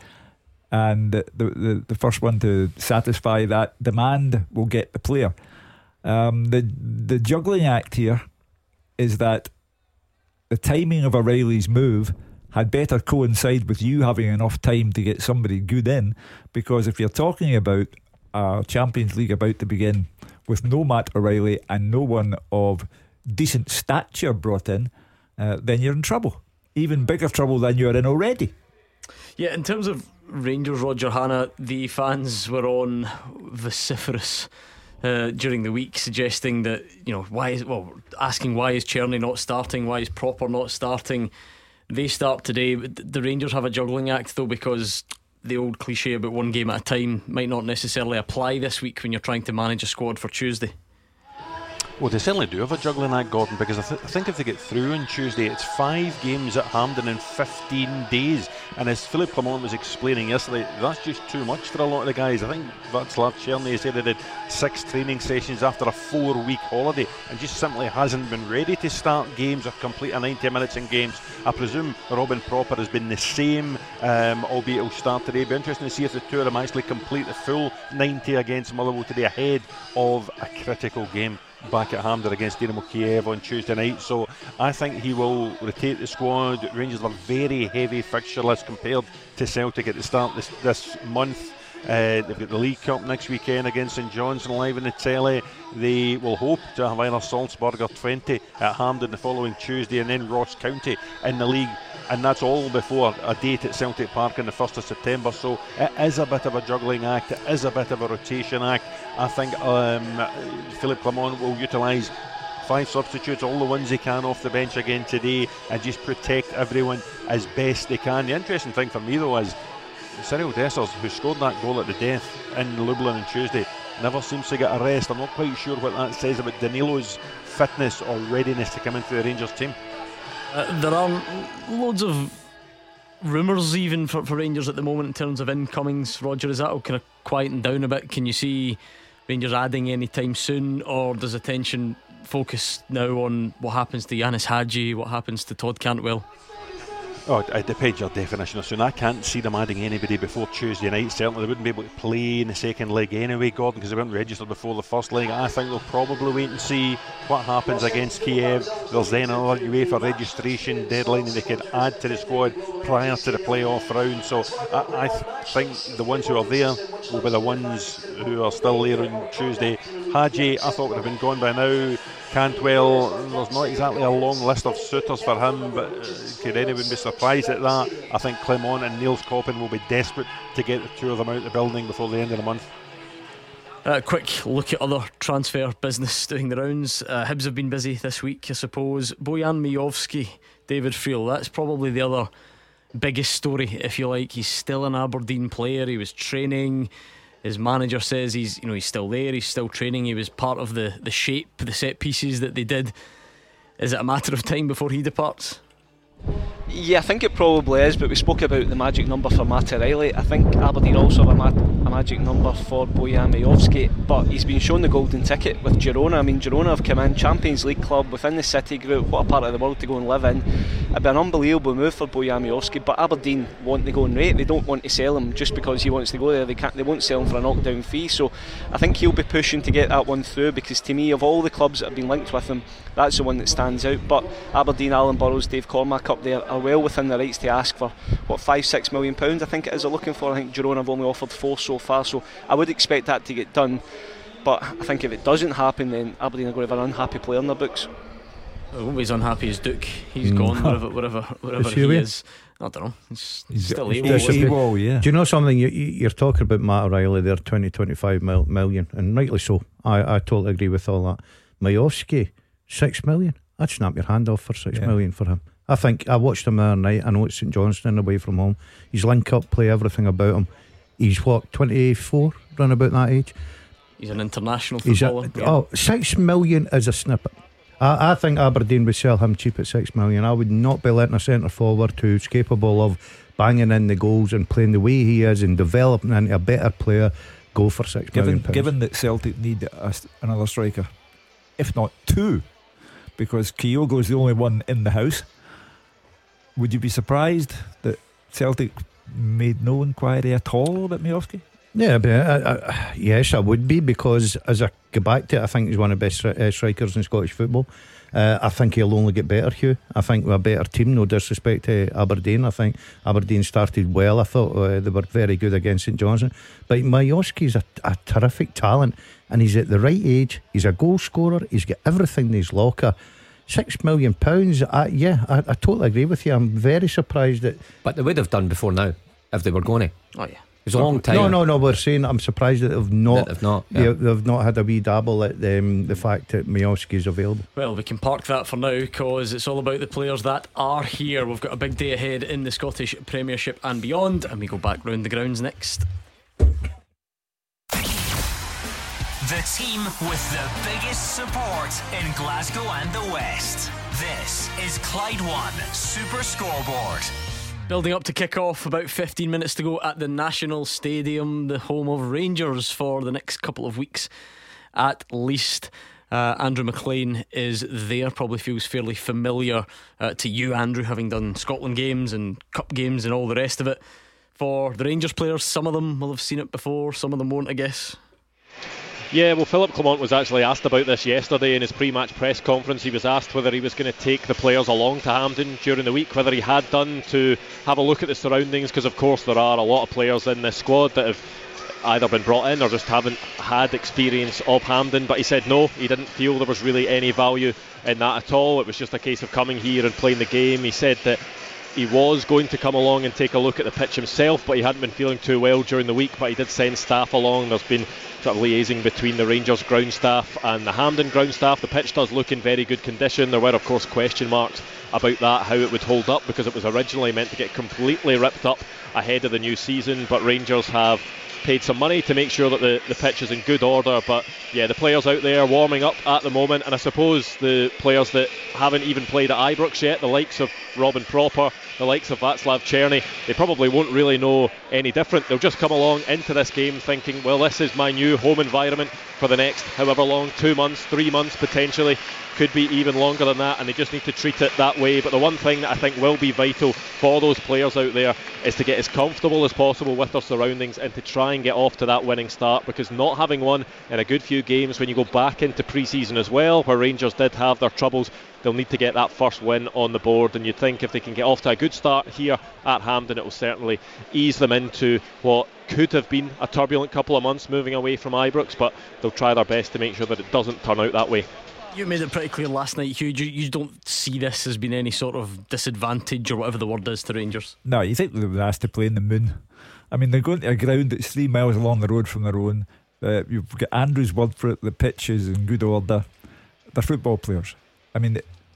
and the, the the first one to satisfy that demand will get the player. Um, the the juggling act here is that the timing of O'Reilly's move had better coincide with you having enough time to get somebody good in, because if you're talking about a Champions League about to begin with no Matt O'Reilly and no one of decent stature brought in, uh, then you're in trouble, even bigger trouble than you're in already. Yeah, in terms of Rangers, Roger Hanna, the fans were on vociferous Uh, during the week, suggesting that, you know, why is well asking why is Czerny not starting, why is Proper not starting. They start today. The Rangers have a juggling act though, because the old cliche about one game at a time might not necessarily apply this week when you're trying to manage a squad for Tuesday. Well, they certainly do have a juggling act, Gordon, because I, th- I think if they get through on Tuesday, it's five games at Hampden in fifteen days. And as Philippe Clement was explaining yesterday, that's just too much for a lot of the guys. I think Václav Černý said they did six training sessions after a four-week holiday and just simply hasn't been ready to start games or complete a ninety minutes in games. I presume Robin Proper has been the same, um, albeit he'll start today. It'll be interesting to see if the two of them actually complete the full ninety against Motherwell today ahead of a critical game back at Hampden against Dynamo Kiev on Tuesday night. So I think he will rotate the squad. Rangers have a very heavy fixture list compared to Celtic at the start this, this month. Uh, they've got the League Cup next weekend against St Johnstone live in the telly. They will hope to have either Salzburg or Twente at Hampden the following Tuesday, and then Ross County in the league, and that's all before a date at Celtic Park on the first of September. So it is a bit of a juggling act, it is a bit of a rotation act. I think um, Philippe Clement will utilise five substitutes, all the ones he can off the bench again today, and just protect everyone as best they can. The interesting thing for me though is Cyril Dessers, who scored that goal at the death in Lublin on Tuesday, never seems to get a rest. I'm not quite sure what that says about Danilo's fitness or readiness to come into the Rangers team. Uh, there are loads of rumours even for, for Rangers at the moment in terms of incomings. Roger, is that all kind of quieting down a bit? Can you see Rangers adding any time soon, or does attention focus now on what happens to Yanis Hadji, what happens to Todd Cantwell? Oh, it depends your definition of soon. I can't see them adding anybody before Tuesday night. Certainly they wouldn't be able to play in the second leg anyway, Gordon, because they weren't registered before the first leg. I think they'll probably wait and see what happens against Kiev. There's then another UEFA registration deadline and they can add to the squad prior to the playoff round. So I, I th- think the ones who are there will be the ones who are still there on Tuesday. Hadji, I thought would have been gone by now. Cantwell, there's not exactly a long list of suitors for him, but uh, could anyone be surprised at that? I think Clement and Niels Coppin will be desperate to get the two of them out of the building before the end of the month. A uh, quick look at other transfer business doing the rounds. uh, Hibs have been busy this week, I suppose. Bojan Mijovski, David Friel, that's probably the other biggest story, if you like. He's still an Aberdeen player. He was training. His manager says he's, you know, he's still there. He's still training. He was part of the the shape, the set pieces that they did. Is it a matter of time before he departs? Yeah, I think it probably is, but we spoke about the magic number for Matty Riley. I think Aberdeen also have a, ma- a magic number for Bojan Majowski, but he's been shown the golden ticket with Girona. I mean, Girona have come in, Champions League club within the City Group. What a part of the world to go and live in. It'd be an unbelievable move for Bojan Majowski, but Aberdeen want the going rate. They don't want to sell him just because he wants to go there. They can't. They won't sell him for a knockdown fee. So I think he'll be pushing to get that one through, because to me, of all the clubs that have been linked with him, that's the one that stands out. But Aberdeen, Alan Burrows, Dave Cormack up there are well within their rights to ask for what five, six million pounds I think it is they're looking for. I think Girona have only offered four so far, so I would expect that to get done. But I think if it doesn't happen, then Aberdeen are going to have an unhappy player in their books. I won't be as unhappy as Duke. He's mm. gone wherever, wherever, wherever is he, he is. I don't know. He's, he's still able. able yeah. Do you know something? You, you're talking about Matt O'Reilly there, twenty, twenty-five mil, million, and rightly so. I, I totally agree with all that. Majowski, six million. I'd snap your hand off for six yeah. million for him. I think I watched him the other night. I know it's St Johnstone away from home. He's link up play, everything about him. He's what, twenty-four, run about that age. He's an international footballer. A, yeah. Oh, six million is a snippet. I, I think Aberdeen would sell him cheap at six million. I would not be letting a centre forward who's capable of banging in the goals and playing the way he is and developing into a better player go for six given, million pounds. Given that Celtic need a, another striker, if not two, because Kyogo's the only one in the house. Would you be surprised that Celtic made no inquiry at all about Majowski? Yeah, but, uh, uh, yes, I would be, because as I go back to it, I think he's one of the best stri- uh, strikers in Scottish football. Uh, I think he'll only get better, Hugh. I think we're a better team, no disrespect to Aberdeen. I think Aberdeen started well. I thought uh, they were very good against St Johnstone. But Majowski's a, a terrific talent, and he's at the right age. He's a goal scorer. He's got everything in his locker. Six million pounds. I, yeah, I, I totally agree with you. I'm very surprised that. But they would have done before now if they were going to. Oh yeah, it's a long time. No, no, no. We're saying I'm surprised that they've not. That they've not. Yeah. They, they've not had a wee dabble at um, the fact that Majowski is available. Well, we can park that for now, because it's all about the players that are here. We've got a big day ahead in the Scottish Premiership and beyond, and we go back round the grounds next. The team with the biggest support in Glasgow and the West. This is Clyde One Super Scoreboard. Building up to kick off, about fifteen minutes to go at the National Stadium, the home of Rangers for the next couple of weeks at least. uh, Andrew McLean is there. Probably feels fairly familiar uh, to you, Andrew, having done Scotland games and cup games and all the rest of it. For the Rangers players, some of them will have seen it before, some of them won't, I guess. Yeah, well, Philip Clement was actually asked about this yesterday in his pre-match press conference. He was asked whether he was going to take the players along to Hampden during the week, whether he had done, to have a look at the surroundings, because of course there are a lot of players in this squad that have either been brought in or just haven't had experience of Hampden. But he said no, he didn't feel there was really any value in that at all. It was just a case of coming here and playing the game. He said that he was going to come along and take a look at the pitch himself, but he hadn't been feeling too well during the week. But he did send staff along. There's been sort of liaising between the Rangers ground staff and the Hampden ground staff. The pitch does look in very good condition. There were of course question marks about that, how it would hold up, because it was originally meant to get completely ripped up ahead of the new season. But Rangers have paid some money to make sure that the, the pitch is in good order. But yeah, the players out there warming up at the moment, and I suppose the players that haven't even played at Ibrox yet, the likes of Robin Proper, the likes of Václav Černý, they probably won't really know any different. They'll just come along into this game thinking, well, this is my new home environment for the next however long, two months, three months potentially, could be even longer than that, and they just need to treat it that way. But the one thing that I think will be vital for those players out there is to get as comfortable as possible with their surroundings and to try and get off to that winning start, because not having won in a good few games when you go back into pre-season as well, where Rangers did have their troubles, they'll need to get that first win on the board. And you'd think if they can get off to a good start here at Hampden, it will certainly ease them into what could have been a turbulent couple of months moving away from Ibrox, but they'll try their best to make sure that it doesn't turn out that way. You made it pretty clear last night, Hugh, you, you don't see this as being any sort of disadvantage or whatever the word is to Rangers. No, you think they were asked to play in the Moon. I mean, they're going to a ground that's three miles along the road from their own. Uh, you've got Andrew's word for it, the pitch is in good order. They're football players. I mean,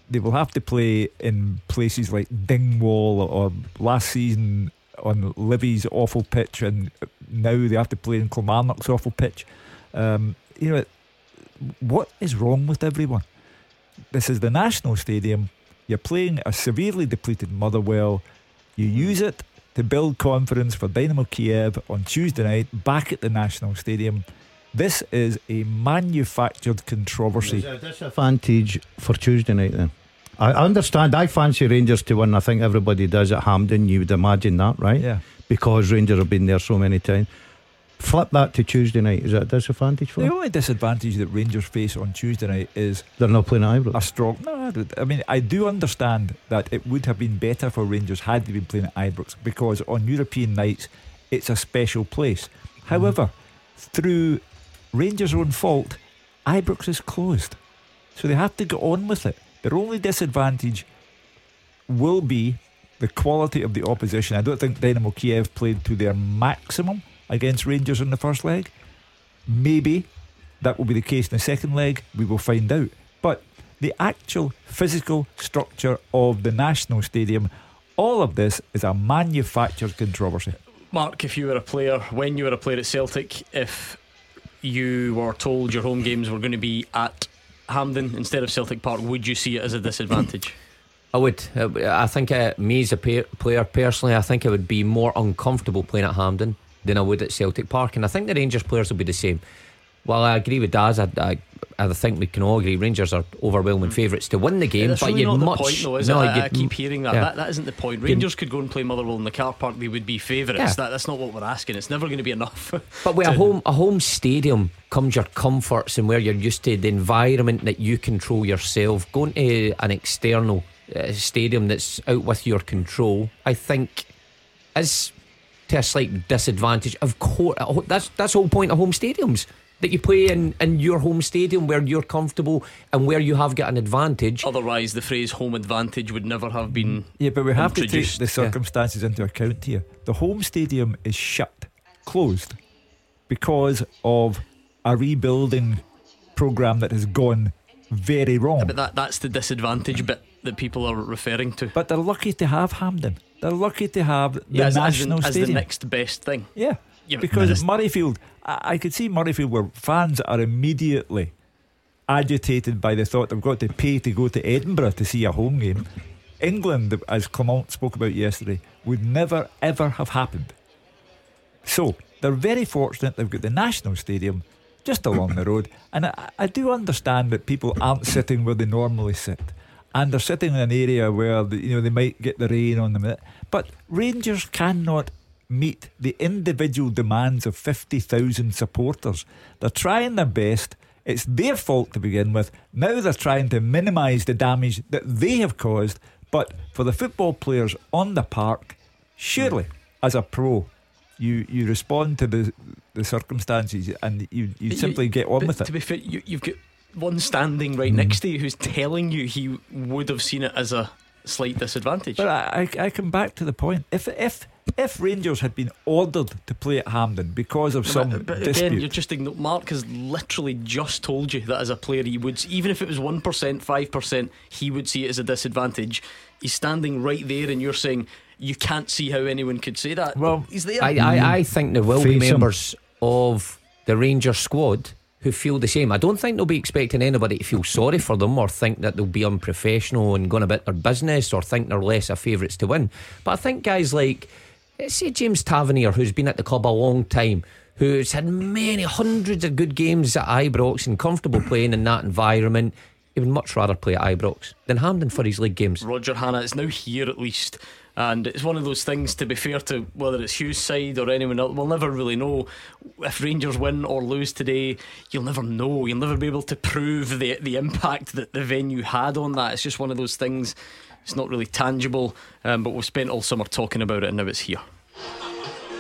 they will have to play in places like Dingwall, or, or last season on Livy's awful pitch, and now they have to play in Kilmarnock's awful pitch. Um, you know, what is wrong with everyone? This is the National Stadium. You're playing a severely depleted Motherwell. You use it to build confidence for Dynamo Kiev on Tuesday night back at the National Stadium. This is a manufactured controversy. Is it a disadvantage for Tuesday night then? I understand. I fancy Rangers to win. I think everybody does at Hampden. You would imagine that, right? Yeah. Because Rangers have been there so many times. Flip that to Tuesday night. Is that a disadvantage for the them? only disadvantage that Rangers face on Tuesday night is they're not playing at Ibrox. A strong. No, I mean, I do understand that it would have been better for Rangers had they been playing at Ibrox, because on European nights it's a special place. Mm. However, through Rangers' own fault, Ibrox is closed, so they have to go on with it. Their only disadvantage will be the quality of the opposition. I don't think Dynamo Kiev played to their maximum against Rangers in the first leg. Maybe that will be the case in the second leg. We will find out. But the actual physical structure of the National Stadium, all of this is a manufactured controversy. Mark, if you were a player, when you were a player at Celtic, if you were told your home games were going to be at Hampden instead of Celtic Park, would you see it as a disadvantage? I would. I think uh, me as a player personally, I think I would be more uncomfortable playing at Hampden than I would at Celtic Park, and I think the Rangers players will be the same. While I agree with Daz, I, I, I think we can all agree Rangers are overwhelming mm. favourites to win the game. Yeah, that's but really you'd not much, the point, though, is no, it? I, I keep hearing that. Yeah. that. That isn't the point. Rangers could go and play Motherwell in the car park; they would be favourites. Yeah. That, that's not what we're asking. It's never going to be enough. But with a home, a home stadium comes your comforts and where you're used to the environment that you control yourself. Going to an external uh, stadium that's out with your control, I think, is to a slight disadvantage. Of course, that's that's the whole point of home stadiums, that you play in, in your home stadium where you're comfortable and where you have got an advantage. Otherwise the phrase home advantage would never have been Yeah, but we have introduced. to take the circumstances yeah. into account here. The home stadium is shut, closed, because of a rebuilding programme that has gone very wrong. Yeah, but that, that's the disadvantage bit that people are referring to. But they're lucky to have Hampden. They're lucky to have the yeah, as, National as, the, Stadium as the next best thing. Yeah, yeah because Murrayfield, I, I could see Murrayfield where fans are immediately agitated by the thought they've got to pay to go to Edinburgh to see a home game. England, as Clement spoke about yesterday, would never ever have happened. So they're very fortunate they've got the National Stadium just along the road, and I, I do understand that people aren't sitting where they normally sit, and they're sitting in an area where the, you know they might get the rain on them. But Rangers cannot meet the individual demands of fifty thousand supporters. They're trying their best. It's their fault to begin with. Now they're trying to minimise the damage that they have caused. But for the football players on the park, surely as a pro, you, you respond to the the circumstances and you, you simply you, get on but with it. To be fair, you, you've got one standing right mm. next to you who's telling you he would have seen it as a slight disadvantage. But I, I, I come back to the point. If if if Rangers had been ordered to play at Hampden because of some but, but dispute, again, you're just igno- Mark has literally just told you that as a player he would, even if it was one percent, five percent, he would see it as a disadvantage. He's standing right there and you're saying you can't see how anyone could say that. Well, he's there. I, I, I think there will Face be members him. of the Rangers squad who feel the same. I don't think they'll be expecting anybody to feel sorry for them or think that they'll be unprofessional and going about their business or think they're lesser favourites to win. But I think guys like, say, James Tavernier, who's been at the club a long time, who's had many hundreds of good games at Ibrox and comfortable playing in that environment, he would much rather play at Ibrox than Hampden for his league games. Roger Hannah is now here at least, and it's one of those things, to be fair to whether it's Hugh's side or anyone else, we'll never really know. If Rangers win or lose today, you'll never know. You'll never be able to prove the, the impact that the venue had on that. It's just one of those things. It's not really tangible, um, but we've spent all summer talking about it and now it's here.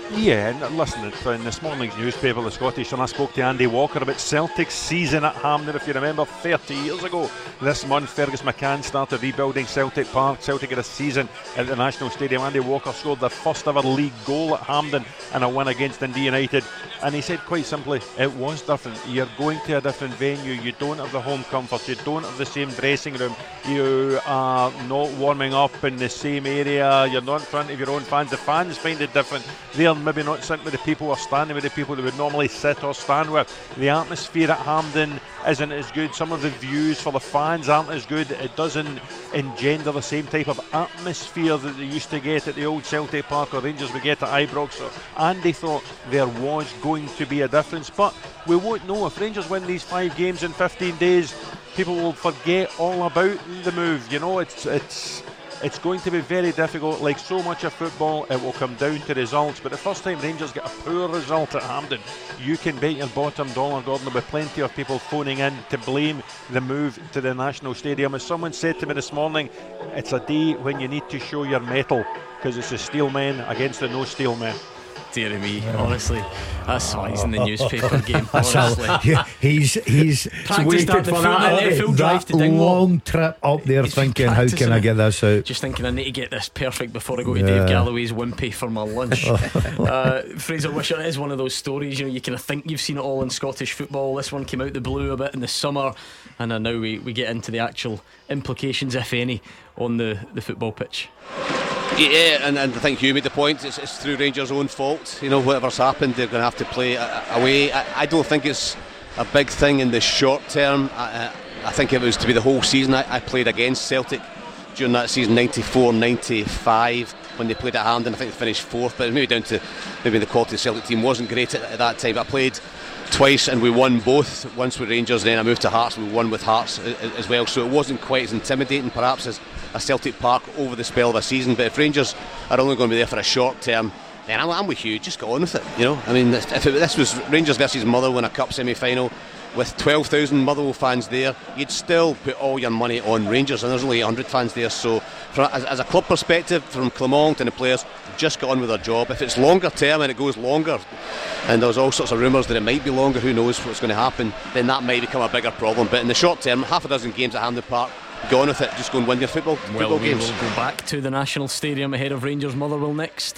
Yeah, and listen, in this morning's newspaper, the Scottish, and I spoke to Andy Walker about Celtic's season at Hampden. If you remember, thirty years ago this month, Fergus McCann started rebuilding Celtic Park. Celtic had a season at the National Stadium. Andy Walker scored their first ever league goal at Hampden in a win against Dundee United, and he said quite simply, it was different. You're going to a different venue, you don't have the home comforts, you don't have the same dressing room, you are not warming up in the same area, you're not in front of your own fans. The fans find it different. They're maybe not sitting with the people or standing with the people they would normally sit or stand with. The atmosphere at Hampden isn't as good. Some of the views for the fans aren't as good. It doesn't engender the same type of atmosphere that they used to get at the old Celtic Park or Rangers would get at Ibrox. So Andy thought there was going to be a difference, but we won't know. If Rangers win these five games in fifteen days, people will forget all about the move. You know, it's it's It's going to be very difficult. Like so much of football, it will come down to results. But the first time Rangers get a poor result at Hampden, you can bet your bottom dollar, Gordon, there'll be plenty of people phoning in to blame the move to the National Stadium. As someone said to me this morning, it's a day when you need to show your mettle, because it's the steel men against the no steel men. Dear me, honestly, that's why he's in the newspaper game. Honestly, yeah, he's he's waited for that, full drive that to long trip up there, he's thinking, how can I get this out? Just thinking, I need to get this perfect before I go to yeah. Dave Galloway's Wimpy for my lunch. uh, Fraser Wisher, it is one of those stories. You know, you kind of think you've seen it all in Scottish football. This one came out the blue a bit in the summer, and then now we, we get into the actual implications, if any, on the, the football pitch. Yeah, and, and I think Hugh made the point, it's, it's through Rangers' own fault. You know, whatever's happened, they're going to have to play away. I, I don't think it's a big thing in the short term. I, I think if it was to be the whole season, I, I played against Celtic during that season, ninety-four ninety-five, when they played at Hampden. I think they finished fourth, but maybe down to maybe the quality of the Celtic team wasn't great at, at that time. But I played twice and we won both, once with Rangers, then I moved to Hearts and we won with Hearts as well, so it wasn't quite as intimidating perhaps as a Celtic Park over the spell of a season. But if Rangers are only going to be there for a short term, then I'm, I'm with you, just get on with it, you know. I mean, if it, this was Rangers versus Motherwell in a cup semi-final with twelve thousand Motherwell fans there, you'd still put all your money on Rangers, and there's only eight hundred fans there. So from, as, as a club perspective, from Clement and the players, just get on with their job. If it's longer term and it goes longer, and there's all sorts of rumours that it might be longer, who knows what's going to happen, then that might become a bigger problem. But in the short term, half a dozen games at Hampden Park, go on with it, just go and win your football, well, football we games. We'll go back to the National Stadium ahead of Rangers Motherwell next.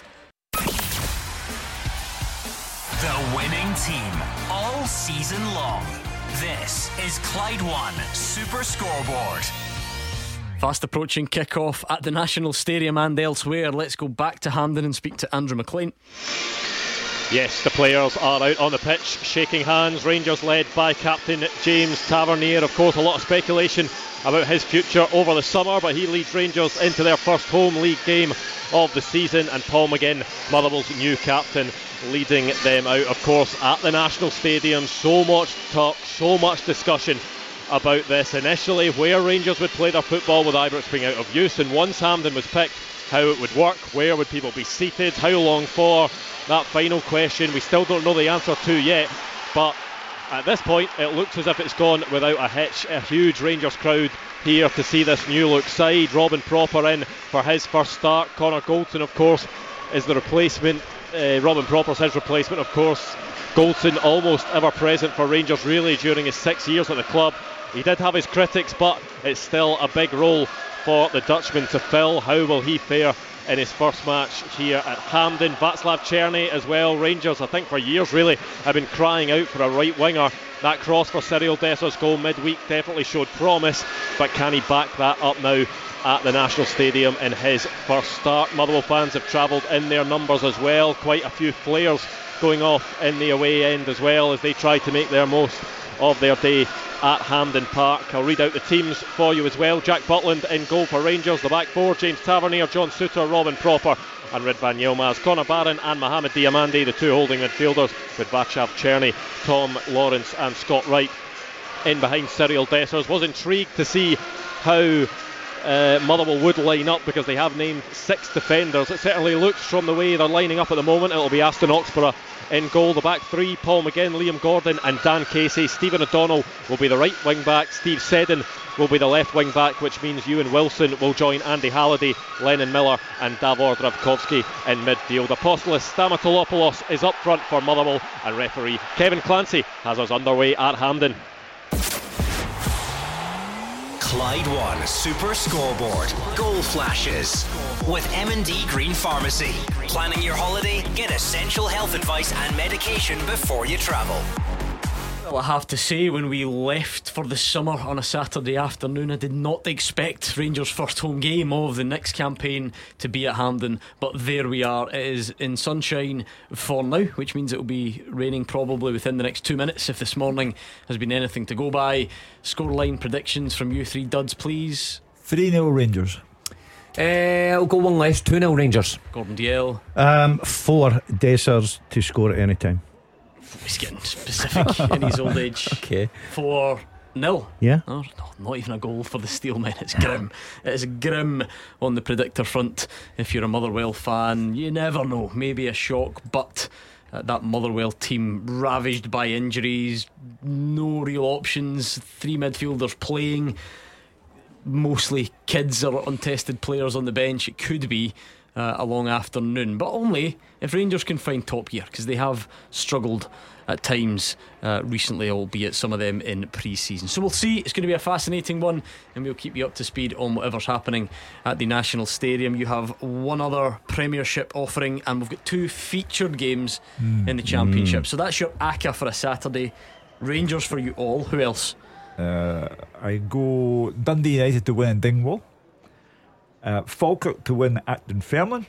The winning team all season long. This is Clyde One Super Scoreboard. Fast approaching kick-off at the National Stadium and elsewhere. Let's go back to Hampden and speak to Andrew McLean. Yes, the players are out on the pitch shaking hands. Rangers led by captain James Tavernier. Of course, a lot of speculation about his future over the summer, but he leads Rangers into their first home league game of the season, and Paul McGinn, Motherwell's new captain, leading them out, of course, at the National Stadium. So much talk, so much discussion about this. Initially, where Rangers would play their football with Ibrox being out of use, and once Hampden was picked, how it would work, where would people be seated, how long for. That final question we still don't know the answer to yet, but at this point it looks as if it's gone without a hitch. A huge Rangers crowd here to see this new look side. Robin Proper in for his first start. Connor Goldson, of course, is the replacement. uh, Robin Proper's his replacement, of course. Goldson almost ever present for Rangers really during his six years at the club. He did have his critics, but it's still a big role for the Dutchman to fill. How will he fare in his first match here at Hampden? Václav Černý as well. Rangers, I think for years really, have been crying out for a right winger. That cross for Cyril Desser's goal midweek definitely showed promise, but can he back that up now at the National Stadium in his first start? Motherwell fans have travelled in their numbers as well. Quite a few flares going off in the away end as well as they try to make their most of their day at Hampden Park. I'll read out the teams for you as well. Jack Butland in goal for Rangers. The back four: James Tavernier, John Souttar, Robin Proper and Ridvan Yilmaz. Conor Barron and Mohamed Diamandi, the two holding midfielders, with Václav Černý, Tom Lawrence and Scott Wright in behind Cyril Dessers. Was intrigued to see how uh, Motherwell would line up, because they have named six defenders. It certainly looks, from the way they're lining up at the moment, it'll be Aston Oxborough in goal. The back three: Paul McGinn, Liam Gordon and Dan Casey. Stephen O'Donnell will be the right wing back. Steve Seddon will be the left wing back, which means Ewan Wilson will join Andy Halliday, Lennon Miller and Davor Dravkovsky in midfield. Apostolos Stamatolopoulos is up front for Motherwell, and referee Kevin Clancy has us underway at Hampden. Clyde One Super Scoreboard. Goal flashes with M and D Green Pharmacy. Planning your holiday? Get essential health advice and medication before you travel. Well, I have to say, when we left for the summer on a Saturday afternoon, I did not expect Rangers' first home game of the next campaign to be at Hampden, but there we are. It is in sunshine for now, which means it will be raining probably within the next two minutes if this morning has been anything to go by. Scoreline predictions from you three duds, please. three nil Rangers. uh, I'll go one less, two nil Rangers. Gordon Dalziel. Um, four Dessers to score at any time. He's getting specific in his old age. Okay. four nil. Yeah. Oh, no, not even a goal for the Steelmen. It's grim. It is grim on the predictor front. If you're a Motherwell fan, you never know. Maybe a shock, but uh, that Motherwell team ravaged by injuries, no real options, three midfielders playing, mostly kids or untested players on the bench. It could be Uh, a long afternoon, but only if Rangers can find top gear, because they have struggled at times uh, recently, albeit some of them in pre-season. So we'll see. It's going to be a fascinating one, and we'll keep you up to speed on whatever's happening at the National Stadium. You have one other Premiership offering, and we've got two featured games mm. in the Championship. Mm. So that's your A C A for a Saturday. Rangers for you all. Who else? Uh, I go Dundee United to win in Dingwall. Uh, Falkirk to win at Dunfermline,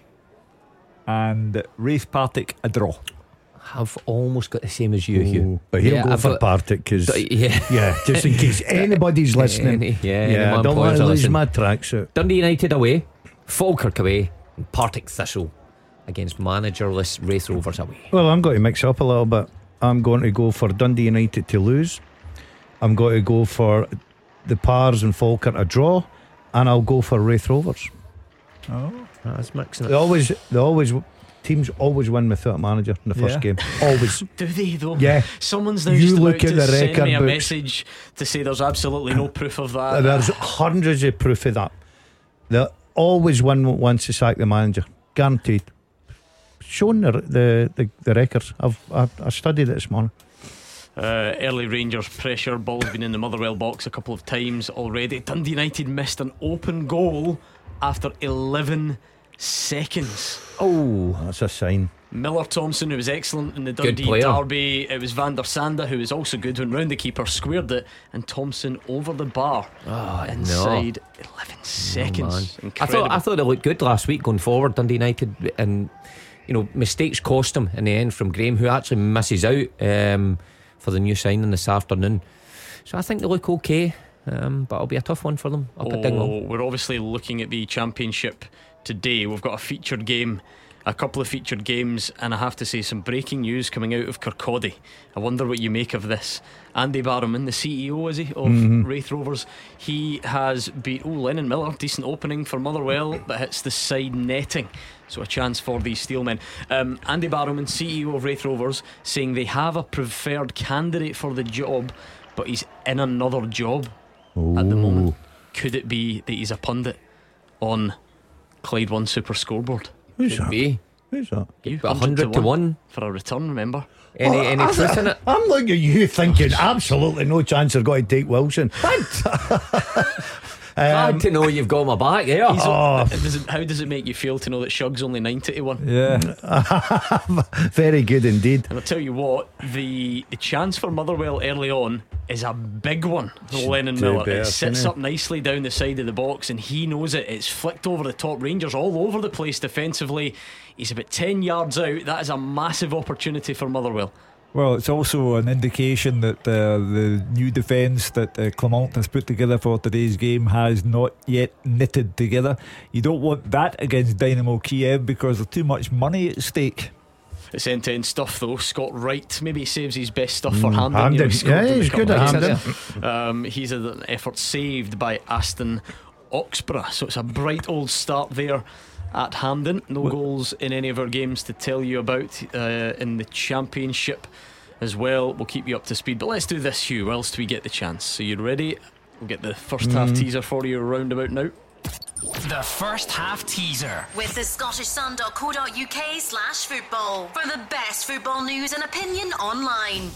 and Raith Partick a draw. I've almost got the same as you, Hugh. But he'll yeah, go I've for got, Partick because yeah. yeah, just in case anybody's listening. Any, yeah, yeah I don't want to lose my tracksuit. Dundee United away, Falkirk away, and Partick Thistle against managerless Raith Rovers away. Well, I'm going to mix up a little bit. I'm going to go for Dundee United to lose. I'm going to go for the Pars and Falkirk a draw. And I'll go for Raith Rovers. Oh, that's mixing it. They always, they always, teams always win without a manager in the first yeah. game. Always. Do they though? Yeah. Someone's now you just look about at to the send record me a books. message to say there's absolutely no proof of that. There's hundreds of proof of that. They always win once they sack the manager, guaranteed. Showing the the the, the records. I've I, I studied it this morning. Uh, early Rangers pressure. Ball's been in the Motherwell box a couple of times already. Dundee United missed an open goal after eleven seconds. Oh, that's a sign. Miller Thompson, who was excellent in the Dundee derby. It was Van der Sande, who was also good when round the keeper, squared it, and Thompson over the bar. Oh, inside no. eleven seconds. Oh, I thought I thought they looked good last week going forward, Dundee United, and you know, mistakes cost them in the end from Graham, who actually misses out um, for the new signing this afternoon. So I think they look okay, um, but it'll be a tough one for them up oh, at Dingwall. We're obviously looking at the Championship today. We've got a featured game, a couple of featured games, and I have to say, some breaking news coming out of Kirkcaldy. I wonder what you make of this. Andy Barrowman, the C E O, is he, of mm-hmm. Raith Rovers, he has beat oh, Lennon Miller, decent opening for Motherwell, but hits the side netting. So a chance for these Steelmen. um, Andy Barrowman, C E O of Raith Rovers, saying they have a preferred candidate for the job, but he's in another job Ooh. At the moment. Could it be that he's a pundit on Clyde One Super Scoreboard? Who's Could that? be. Who's that? You, one hundred to one for a return, remember? Any, well, any truth in it? I'm looking at you thinking absolutely no chance they're going to take Wilson. Glad um, to know you've got my back here. Oh. Does it, how does it make you feel to know that Shug's only ninety to one? Yeah. Very good indeed. And I'll tell you what, the, the chance for Motherwell early on is a big one. Lennon Miller, better, it sits up nicely down the side of the box, and he knows it. It's flicked over the top. Rangers all over the place defensively. He's about ten yards out. That is a massive opportunity for Motherwell. Well, it's also an indication that uh, the new defence that uh, Clement has put together for today's game has not yet knitted together. You don't want that against Dynamo Kiev because there's too much money at stake. It's end-to-end stuff though. Scott Wright, maybe he saves his best stuff for mm, Hampden. Hampden. You know, he yeah, he's good at Hampden. um, He's an effort saved by Aston Oxborough. So it's a bright old start there at Hampden. No what? goals in any of our games to tell you about uh, in the Championship as well. We'll keep you up to speed, but let's do this, Hugh, whilst we get the chance. So you ready? We'll get the first mm. half teaser for you around about now. The first half teaser with the Scottish Sun dot co dot uk slash football for the best football news and opinion online.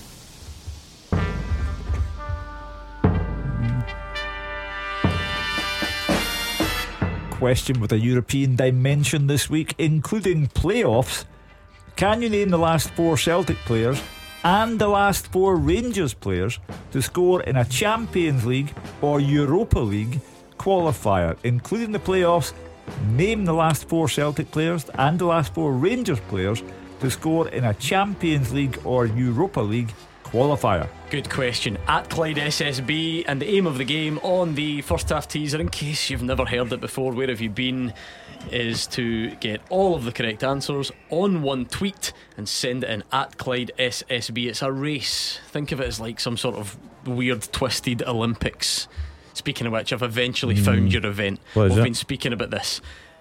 Question with a European dimension this week, including playoffs. Can you name the last four Celtic players and the last four Rangers players to score in a Champions League or Europa League qualifier, including the playoffs? Name the last four Celtic players and the last four Rangers players to score in a Champions League or Europa League qualifier. Good question. At Clyde S S B, and the aim of the game on the first half teaser, in case you've never heard it before, where have you been, is to get all of the correct answers on one tweet and send it in at Clyde S S B. It's a race. Think of it as like some sort of weird twisted Olympics. Speaking of which, I've eventually mm. found your event. We've it? been speaking about this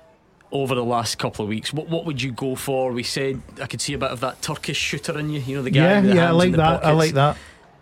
over the last couple of weeks. What what would you go for? We said I could see a bit of that Turkish shooter in you. You know, the guy. Yeah, with the yeah, hands I like in the that. pockets. I like that.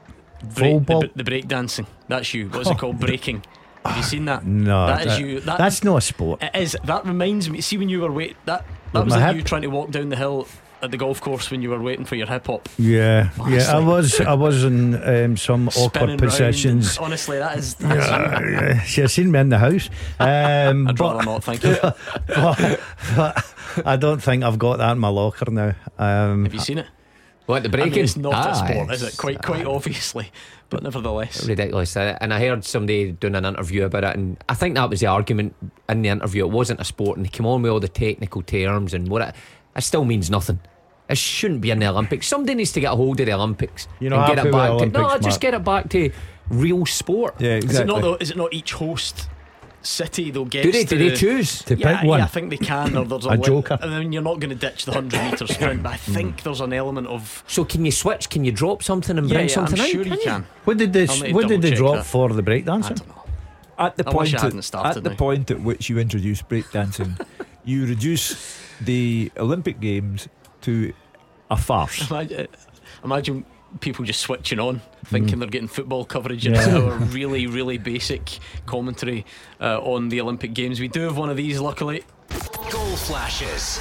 Break, the, the break dancing. That's you. What's it called? Breaking. Have you seen that? No, that is that, you. That, that's not a sport. It is. That reminds me. See, when you were wait, that that was like hip? you trying to walk down the hill at the golf course when you were waiting for your hip hop. Yeah, honestly. yeah. I was. I was in um, some awkward positions. And, honestly, that is. That's yeah, yeah. She's seen me in the house. Um, I'd but, rather not. Thank you. but, but I don't think I've got that in my locker now. Um, Have you seen it? What, the breaking? I mean, it's not ah, a sport, is it? Quite, quite obviously, but nevertheless, ridiculous. And I heard somebody doing an interview about it, and I think that was the argument in the interview. It wasn't a sport, and they came on with all the technical terms and what it, it still means nothing. It shouldn't be in the Olympics. Somebody needs to get a hold of the Olympics you know, and get it back to Olympics, no, Mark. just get it back to real sport. Yeah, exactly. Is it not? Though, is it not each host city they'll get? Do they? Do they choose to yeah, pick one? Yeah, I think they can. Or there's a, a joker. And then you're not going to ditch the hundred metre sprint, but I think there's an element of. So can you switch? Can you drop something and yeah, bring yeah, something I'm in? sure Can you can. What did they? What did they drop that. for the breakdancing? I don't know. At the I point, at, at the now. point at which you introduce breakdancing, you reduce the Olympic Games to a farce. Imagine, imagine people just switching on, thinking mm. they're getting football coverage yeah. and our really, really basic commentary uh, on the Olympic Games. We do have one of these, luckily. Goal flashes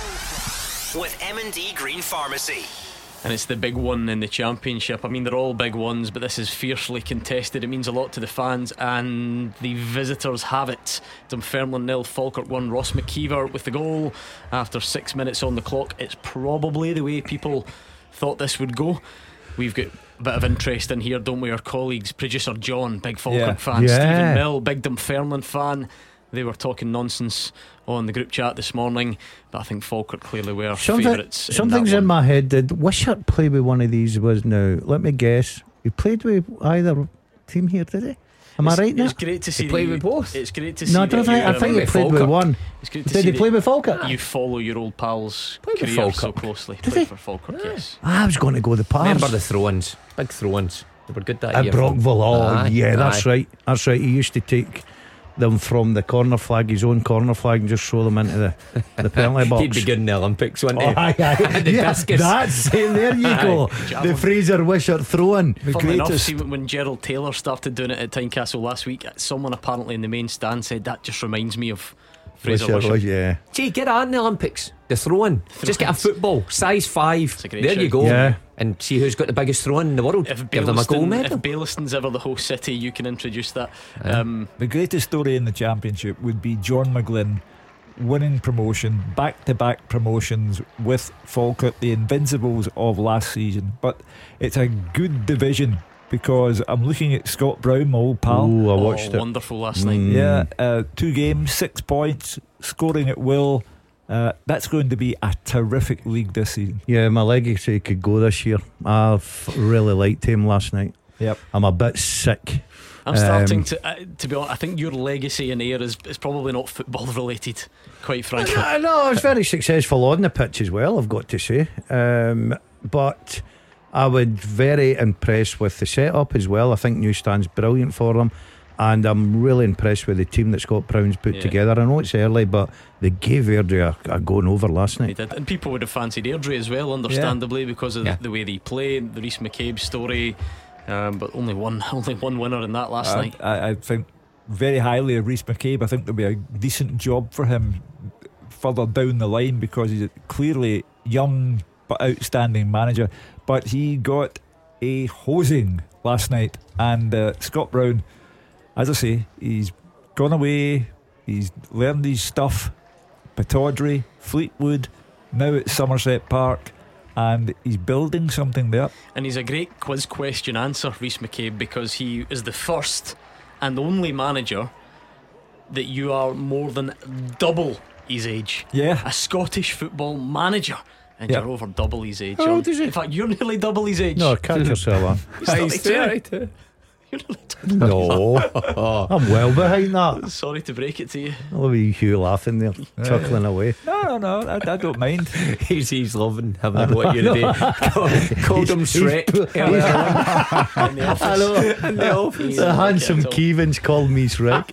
with M and D Green Pharmacy. And it's the big one in the Championship. I mean, they're all big ones, but this is fiercely contested. It means a lot to the fans, and the visitors have it. Dunfermline nil, Falkirk one. Ross McKeever with the goal after six minutes on the clock. It's probably the way people thought this would go. We've got a bit of interest in here, don't we? Our colleagues, producer John, big Falkirk yeah. fan, yeah. Stephen Mill, big Dunfermline fan. They were talking nonsense on the group chat this morning, but I think Falkirk clearly were Something, favourites. Something's in, in my head. Did Wishart play with one of these? Was now? Let me guess. He played with either team here, did he? Am it's, I right now? It's great to see. He played with both. It's great to see. No, I don't think. I think he played with one. It's great to did see he play with Falkirk? You follow your old pals' Played with careers so Falkirk. closely. Did Played he? for Falkirk, Yeah. yes. I was going to go the Pars. Remember the throw-ins, big throw-ins. They were good that At year. Brockville. Oh, Aye, yeah, that's aye. right. That's right. He used to take them from the corner flag, his own corner flag, and just throw them into the, the penalty box. He'd be good in the Olympics, wouldn't he? Oh, aye, aye. The yeah, discus. that's it. There you go. The Fraser Wishart throw-in. The Funnily enough, greatest. see, when Gerald Taylor started doing it at Tynecastle last week, someone apparently in the main stand said that just reminds me of Fraser Wishart Wishart. was, yeah. Gee, get on the Olympics. The throw-in. Just get a football, size five. a great There shout. you go. Yeah. And see who's got the biggest throw-in in the world. If Give them a gold Bayliston, medal. if Bayliston's ever the host city, you can introduce that. Yeah. Um, The greatest story in the Championship would be John McGlynn winning promotion, back-to-back promotions with Falkirk, the Invincibles of last season. But it's a good division, because I'm looking at Scott Brown, my old pal. Ooh, I watched oh, it. wonderful last night. Mm. Yeah, uh, two games, six points, scoring at will. Uh, that's going to be a terrific league this season. Yeah, my legacy could go this year. I've really liked him last night. Yep. I'm a bit sick. I'm starting Um, to uh, to be honest, I think your legacy in air is, is probably not football related, quite frankly. No, no, I was very successful on the pitch as well, I've got to say. Um, but I was very impressed with the setup as well. I think Newstand's brilliant for them. and I'm really impressed with the team that Scott Brown's put Yeah. together. I know it's early, but they gave Airdrie a, a going over last night. They did. And people would have fancied Airdrie as well, understandably, because of Yeah. the, the way they play, the Reece McCabe story. Um, but only one, only one winner in that last I, night. I, I think very highly of Reece McCabe. I think there'll be a decent job for him further down the line, because he's a clearly young but outstanding manager. But he got a hosing last night, and uh, Scott Brown, as I say, he's gone away, he's learned his stuff. Pittodrie, Fleetwood, now at Somerset Park, and he's building something there. And he's a great quiz question answer, Reece McCabe, because he is the first and only manager that you are more than double his age. Yeah. A Scottish football manager. And Yeah. you're over double his age. How John. old is he? In fact, you're nearly double his age. No, catch yourself on. He's thirty-two. You're nearly No, I'm well behind that. Sorry to break it to you. I'll be Hugh laughing there, chuckling away. No, no, no, I, I don't mind. he's, he's loving having a go at you today. Called him Shrek earlier on. In the office. I know. In the office. The handsome Kettle. Keevans called me Shrek.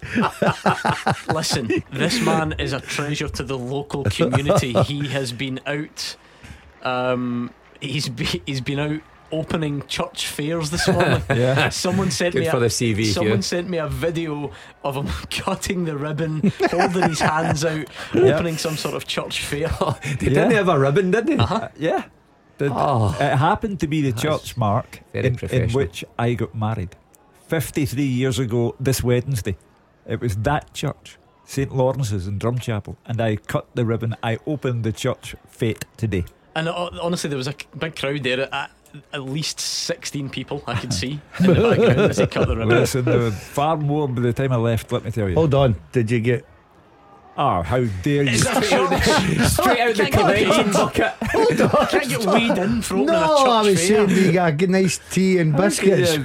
Listen, this man is a treasure to the local community. He has been out. Um, he's be, he's been out opening church fairs this morning. Yeah. Someone sent Good me for a, the C V, Someone Hugh. sent me a video of him cutting the ribbon, holding his hands out, opening some sort of church fair. They didn't have a ribbon, did they? Uh-huh. Yeah. The- Oh. it happened to be the church, Mark, very in, in professional. which I got married fifty-three years ago this Wednesday. It was that church, Saint Lawrence's in Drumchapel, and I cut the ribbon. I opened the church fete today. And uh, honestly, there was a c- big crowd there. At, at least sixteen people I could see in the background as he cut the ribbon. Listen, there were far more by the time I left, let me tell you. Hold on, did you get? Oh, how dare you! Is that a church? Straight out the Can't get collection weed. bucket. Hold on. Can't get weed in for opening No, a church I was fair. saying we got a nice tea and biscuits.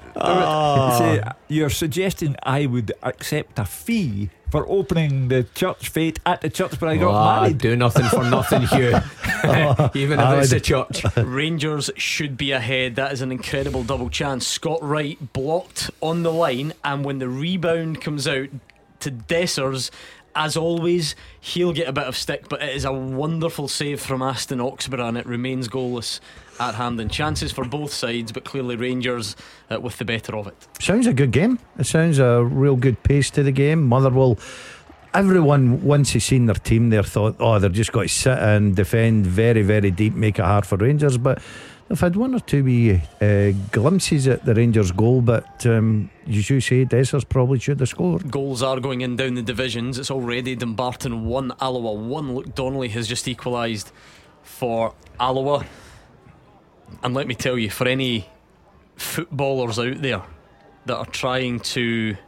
Ah. See, you're suggesting I would accept a fee for opening the church fete at the church where I got Ah, married? do nothing for nothing, Hugh. Even if it's a church. Rangers should be ahead. That is an incredible double chance. Scott Wright blocked on the line, and when the rebound comes out to Dessers, as always, he'll get a bit of stick, but it is a wonderful save from Aston Oxborough, and it remains goalless at Hampden. Chances for both sides, but clearly Rangers uh, with the better of it. Sounds a good game. It sounds a real good pace to the game. Motherwell, everyone once they seen their team there thought, oh, they're just got to sit and defend very, very deep, make it hard for Rangers. But they've had one or two wee uh, glimpses at the Rangers goal. But um, as you say, Dessers probably should have scored. Goals are going in down the divisions. It's already Dumbarton one, Alloa one. Luke Donnelly has just equalised for Alloa. And let me tell you, for any footballers out there that are trying to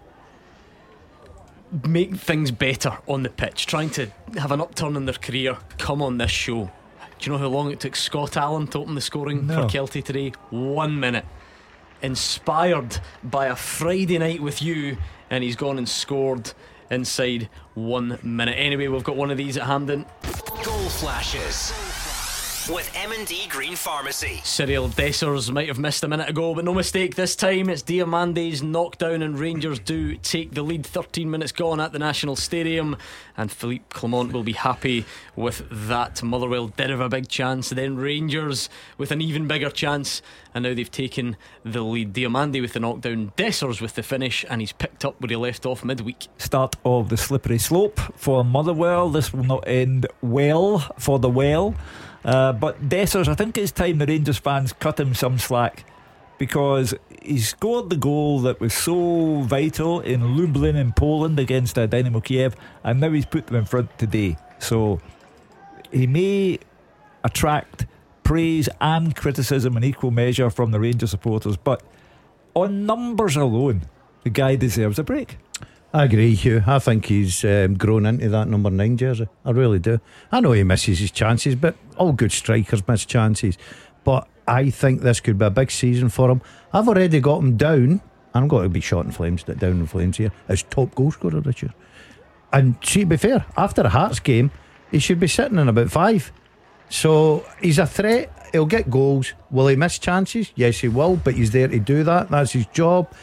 make things better on the pitch, trying to have an upturn in their career, come on this show. Do you know how long it took Scott Allen to open the scoring No. for Kelty today? One minute. Inspired by a Friday night with you, and he's gone and scored inside one minute. Anyway, we've got one of these at Hampden. Goal flashes with M and D Green Pharmacy. Cyril Dessers might have missed a minute ago, but no mistake this time. It's Diamande's knockdown, and Rangers do take the lead. thirteen minutes gone at the National Stadium, and Philippe Clement will be happy with that. Motherwell did have a big chance, then Rangers with an even bigger chance, and now they've taken the lead. Diamande with the knockdown, Dessers with the finish, and he's picked up where he left off midweek. Start of the slippery slope for Motherwell. This will not end well for the well. Uh, but Dessers, I think it's time the Rangers fans cut him some slack, because he scored the goal that was so vital in Lublin in Poland against uh, Dynamo Kiev, and now he's put them in front today. So he may attract praise and criticism in equal measure from the Rangers supporters, but on numbers alone, the guy deserves a break. I agree, Hugh. I think he's um, grown into that number nine jersey. I really do. I know he misses his chances, but all good strikers miss chances. But I think this could be a big season for him. I've already got him down. I'm going to be shot in flames, down in flames here, as top goal scorer this year. And see, to be fair, after a Hearts game, he should be sitting in about five. So he's a threat. He'll get goals. Will he miss chances? Yes, he will. But he's there to do that. That's his job.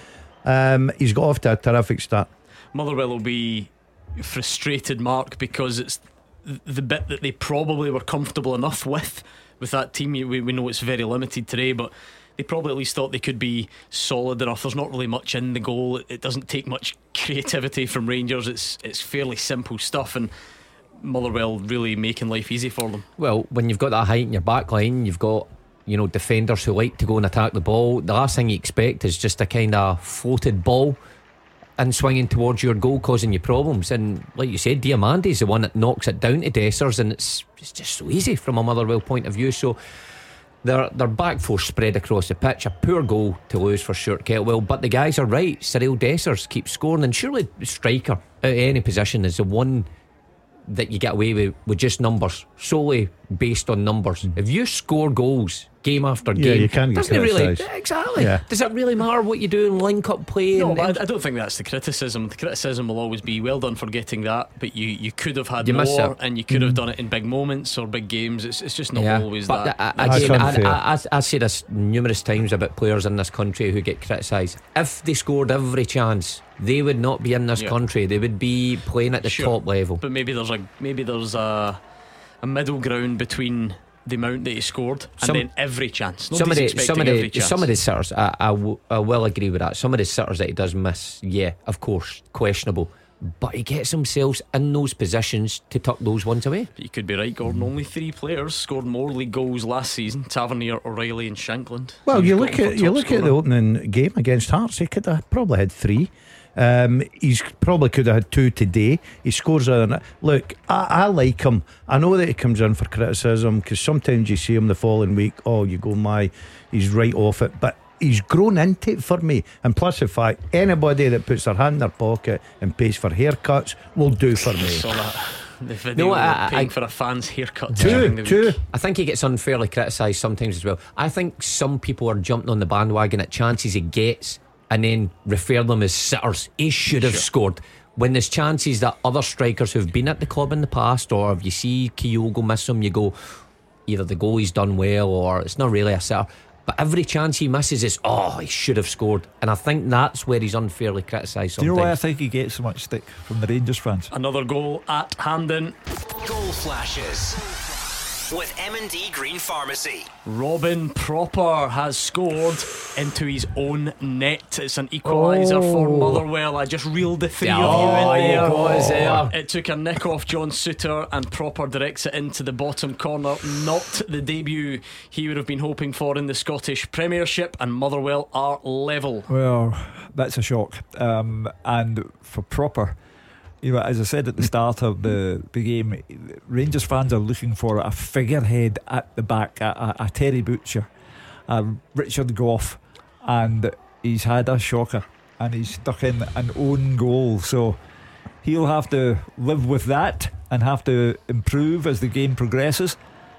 Um, he's got off to a terrific start. Motherwell will be frustrated, Mark, because it's the bit that they probably were comfortable enough with with that team. We, we know it's very limited today, but they probably at least thought they could be solid enough. There's not really much in the goal. It, it doesn't take much creativity from Rangers. It's it's fairly simple stuff, and Motherwell really making life easy for them. Well, when you've got that height in your back line, you've got, you know, defenders who like to go and attack the ball. The last thing you expect is just a kind of floated ball and swinging towards your goal, causing you problems. And like you said, Diamandi's the one that knocks it down to Dessers, and it's, it's just so easy from a Motherwell point of view. So their their back four spread across the pitch. A poor goal to lose for Stuart Kettlewell, but the guys are right. Cyril Dessers keeps scoring, and surely striker out of any position is the one that you get away with with just numbers, solely based on numbers. If you score goals game after game, yeah, you can't get doesn't it really criticised. exactly Yeah. does it really matter what you do in link up play? No, and, but I, I don't think that's the criticism. The criticism will always be, well done for getting that, but you, you could have had You miss more, it. and you could have Mm. done it in big moments or big games. It's, it's just not Yeah. always But that. I, again, I, I, I, I say this numerous times about players in this country who get criticised. If they scored every chance, they would not be in this Yeah. country. They would be playing at the Sure. top level. But maybe there's a maybe there's a a middle ground between the amount that he scored and Some- then every chance. Some of Nobody's the expecting some of every the chance. some of the sitters, I, I, w- I will agree with that. Some of the sitters that he does miss, yeah, of course, questionable. But he gets himself in those positions to tuck those ones away. But you could be right, Gordon. Only three players scored more league goals last season: Tavernier, O'Reilly, and Shankland. Well, Who's you got look him for at you top look at the scorer. opening game against Hearts. He could have probably had three. Um, he's probably could have had two today. He scores other than look. I, I like him. I know that he comes in for criticism because sometimes you see him the following week. Oh, you go, my, he's right off it. But he's grown into it for me. And plus the fact, anybody that puts their hand in their pocket and pays for haircuts will do for me. Saw that. The video No, of I- paying I- for a fan's haircut Two, during the two. week. I think he gets unfairly criticised sometimes as well. I think some people are jumping on the bandwagon at chances he gets and then refer them as sitters. He should have Sure. scored. When there's chances that other strikers who've been at the club in the past, or if you see Kyogo miss them, you go, either the goalie's done well or it's not really a sitter. But every chance he misses is, oh, he should have scored. And I think that's where he's unfairly criticised Do you know why I sometimes. think he gets so much stick from the Rangers fans? Another goal at Hampden. Goal flashes with M and D Green Pharmacy. Robin Proper has scored into his own net. It's an equaliser for Oh. Motherwell. I just reeled the three Oh, of you in he there. was there. It took a nick off John Suter, and Proper directs it into the bottom corner. Not the debut he would have been hoping for in the Scottish Premiership, and Motherwell are level. Well, that's a shock. Um, and for Proper, you know, as I said at the start of the, the game, Rangers fans are looking for a figurehead at the back, a, a, a Terry Butcher, a Richard Gough, and he's had a shocker and he's stuck in an own goal. So he'll have to live with that and have to improve as the game progresses.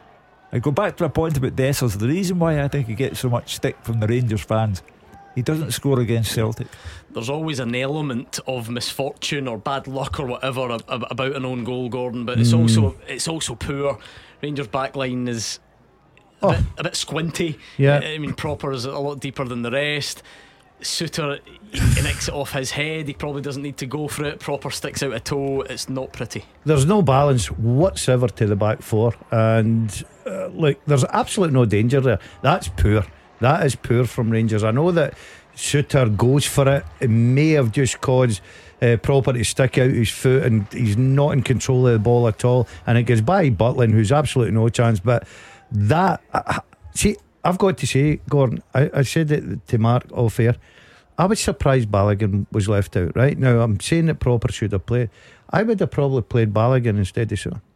I go back to my point about Dessers. The reason why I think he gets so much stick from the Rangers fans, he doesn't score against Celtic. There's always an element of misfortune or bad luck or whatever ab- ab- about an own goal, Gordon, but it's Mm. also it's also poor. Rangers backline is a, Oh. bit, a bit squinty. Yeah. I mean, Proper is a lot deeper than the rest. Suter, he he nicks it off his head. He probably doesn't need to go for it. Proper sticks out a toe. It's not pretty. There's no balance whatsoever to the back four, and uh, look, there's absolutely no danger there. That's poor. That is poor from Rangers. I know that Suter goes for it. It may have just caused uh, Proper to stick out his foot, and he's not in control of the ball at all. And it goes by Butland, who's absolutely no chance. But that, uh, see, I've got to say, Gordon, I, I said it to Mark off air. I was surprised Balogun was left out. Right now, I'm saying that Proper should have played. I would have probably played Balogun instead of Suter.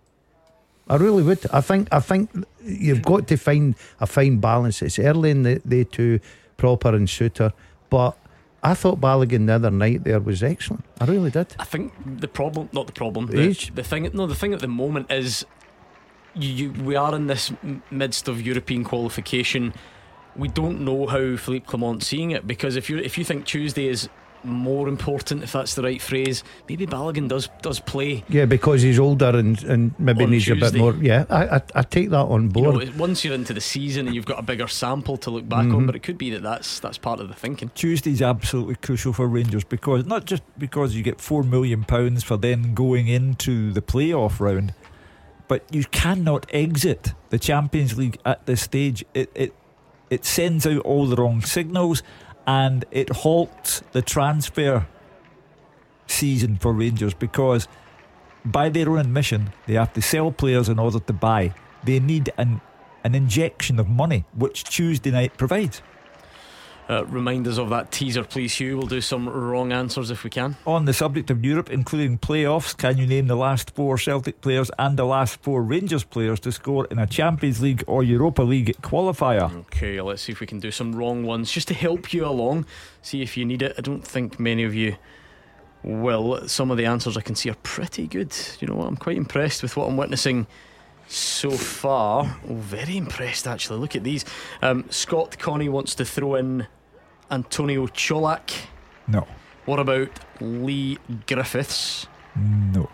I really would. I think I think you've got to find a fine balance. It's early in the, the two, Proper and Suter, but I thought Balogun the other night there was excellent. I really did. I think the problem, not the problem, the, Age. the thing, no, the thing at the moment is you, you, we are in this m- midst of European qualification. We don't know how Philippe Clement's seeing it, because if you if you think Tuesday is more important, if that's the right phrase. Maybe Balogun does does play. Yeah, because he's older and, and maybe On needs Tuesday. a bit more. Yeah, I, I, I take that on board. You know, once you're into the season and you've got a bigger sample to look back Mhm. on, but it could be that that's that's part of the thinking. Tuesday's absolutely crucial for Rangers, because not just because you get four million pounds for then going into the playoff round, but you cannot exit the Champions League at this stage. It it it sends out all the wrong signals, and it halts the transfer season for Rangers, because by their own admission they have to sell players in order to buy. They need an an injection of money, which Tuesday night provides. Uh, remind us of that teaser, please, Hugh. We'll do some wrong answers if we can. On the subject of Europe, including playoffs, can you name the last four Celtic players and the last four Rangers players to score in a Champions League or Europa League qualifier? Okay, let's see if we can do some wrong ones just to help you along. See if you need it. I don't think many of you will. Some of the answers I can see are pretty good. You know what? I'm quite impressed with what I'm witnessing so far. Oh, very impressed actually. Look at these. um, Scott Connie wants to throw in Antonio Cholak. No. What about Lee Griffiths? No.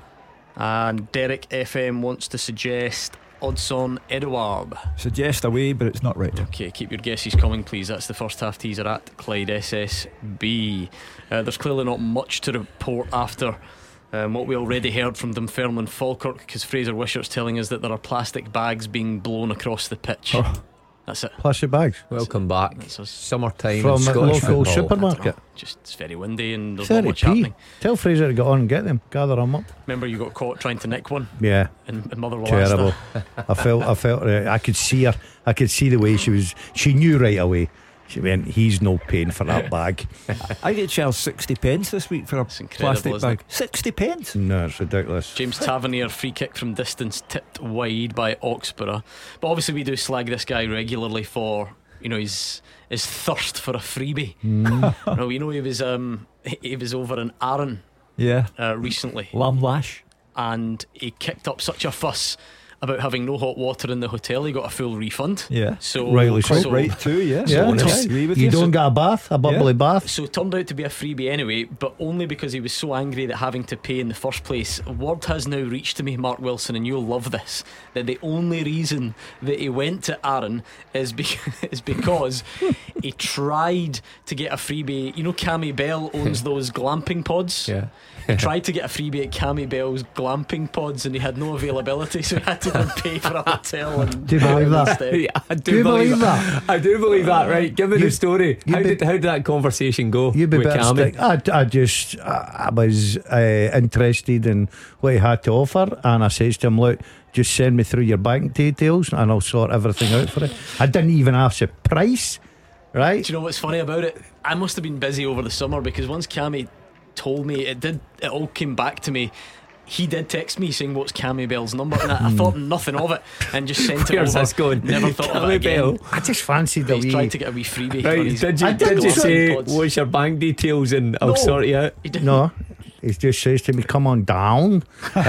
And Derek F M wants to suggest Odsonne Edouard. Suggest away, but it's not right. Okay, keep your guesses coming, please. That's the first half teaser at Clyde S S B. Uh, there's clearly not much to report after um, what we already heard from Dunfermline Falkirk, because Fraser Wishart's telling us that there are plastic bags being blown across the pitch. Oh. That's it. Plastic bags. Welcome back. Summertime From in a Scottish local football. supermarket. Just it's very windy and there's not thirty much p. happening. Tell Fraser to get on and get them. Gather them up. Remember you got caught trying to nick one? Yeah. In, in Motherwell. Terrible. I felt I felt uh, I could see her. I could see the way she was. She knew right away. She went, he's no paying for that bag. I get charged sixty pence this week for a plastic isn't bag. it? sixty pence? No, it's ridiculous. James Tavernier, free kick from distance, tipped wide by Oxborough. But obviously we do slag this guy regularly for, you know, his his thirst for a freebie. Mm. No, you know, he was um he, he was over in Arran Yeah. uh, recently, Lamb lash. and he kicked up such a fuss about having no hot water in the hotel. He got a full refund. Yeah. So Rightly so. so Right too, yeah. Yeah, So it's- I agree with you you. don't So- get a bath, a bubbly bath. So it turned out to be a freebie anyway, but only because he was so angry that having to pay in the first place. Word has now reached to me, Mark Wilson, and you'll love this, that the only reason that he went to Arran is, be- is because he tried to get a freebie. You know, Cammy Bell owns those glamping pods. Yeah. He tried to get a freebie at Cammy Bell's glamping pods and he had no availability, so he had to go and pay for a hotel. And Do you believe that? instead. Yeah, I do, Do you believe, believe that. I do believe that. Right, give me You- the story. you How be- did how did that conversation go You'd be with better Cammy? stick. I, I just I, I was uh, interested in what he had to offer, and I says to him, look, just send me through your bank details and I'll sort everything out for it. I didn't even ask the price. Right? Do you know what's funny about it? I must have been busy over the summer, because once Cammy told me, it did it all came back to me. He did text me saying what's Cammy Bell's number, and I, I thought nothing of it and just sent it Where's over. this going? Never thought of Cammy it again. Bell. I just fancied the He's wee. tried to get a wee freebie. Right, on his did you I did did you so. say pods. what's your bank details and I'll No. sort you out? He didn't. No, he just says to me, come on down.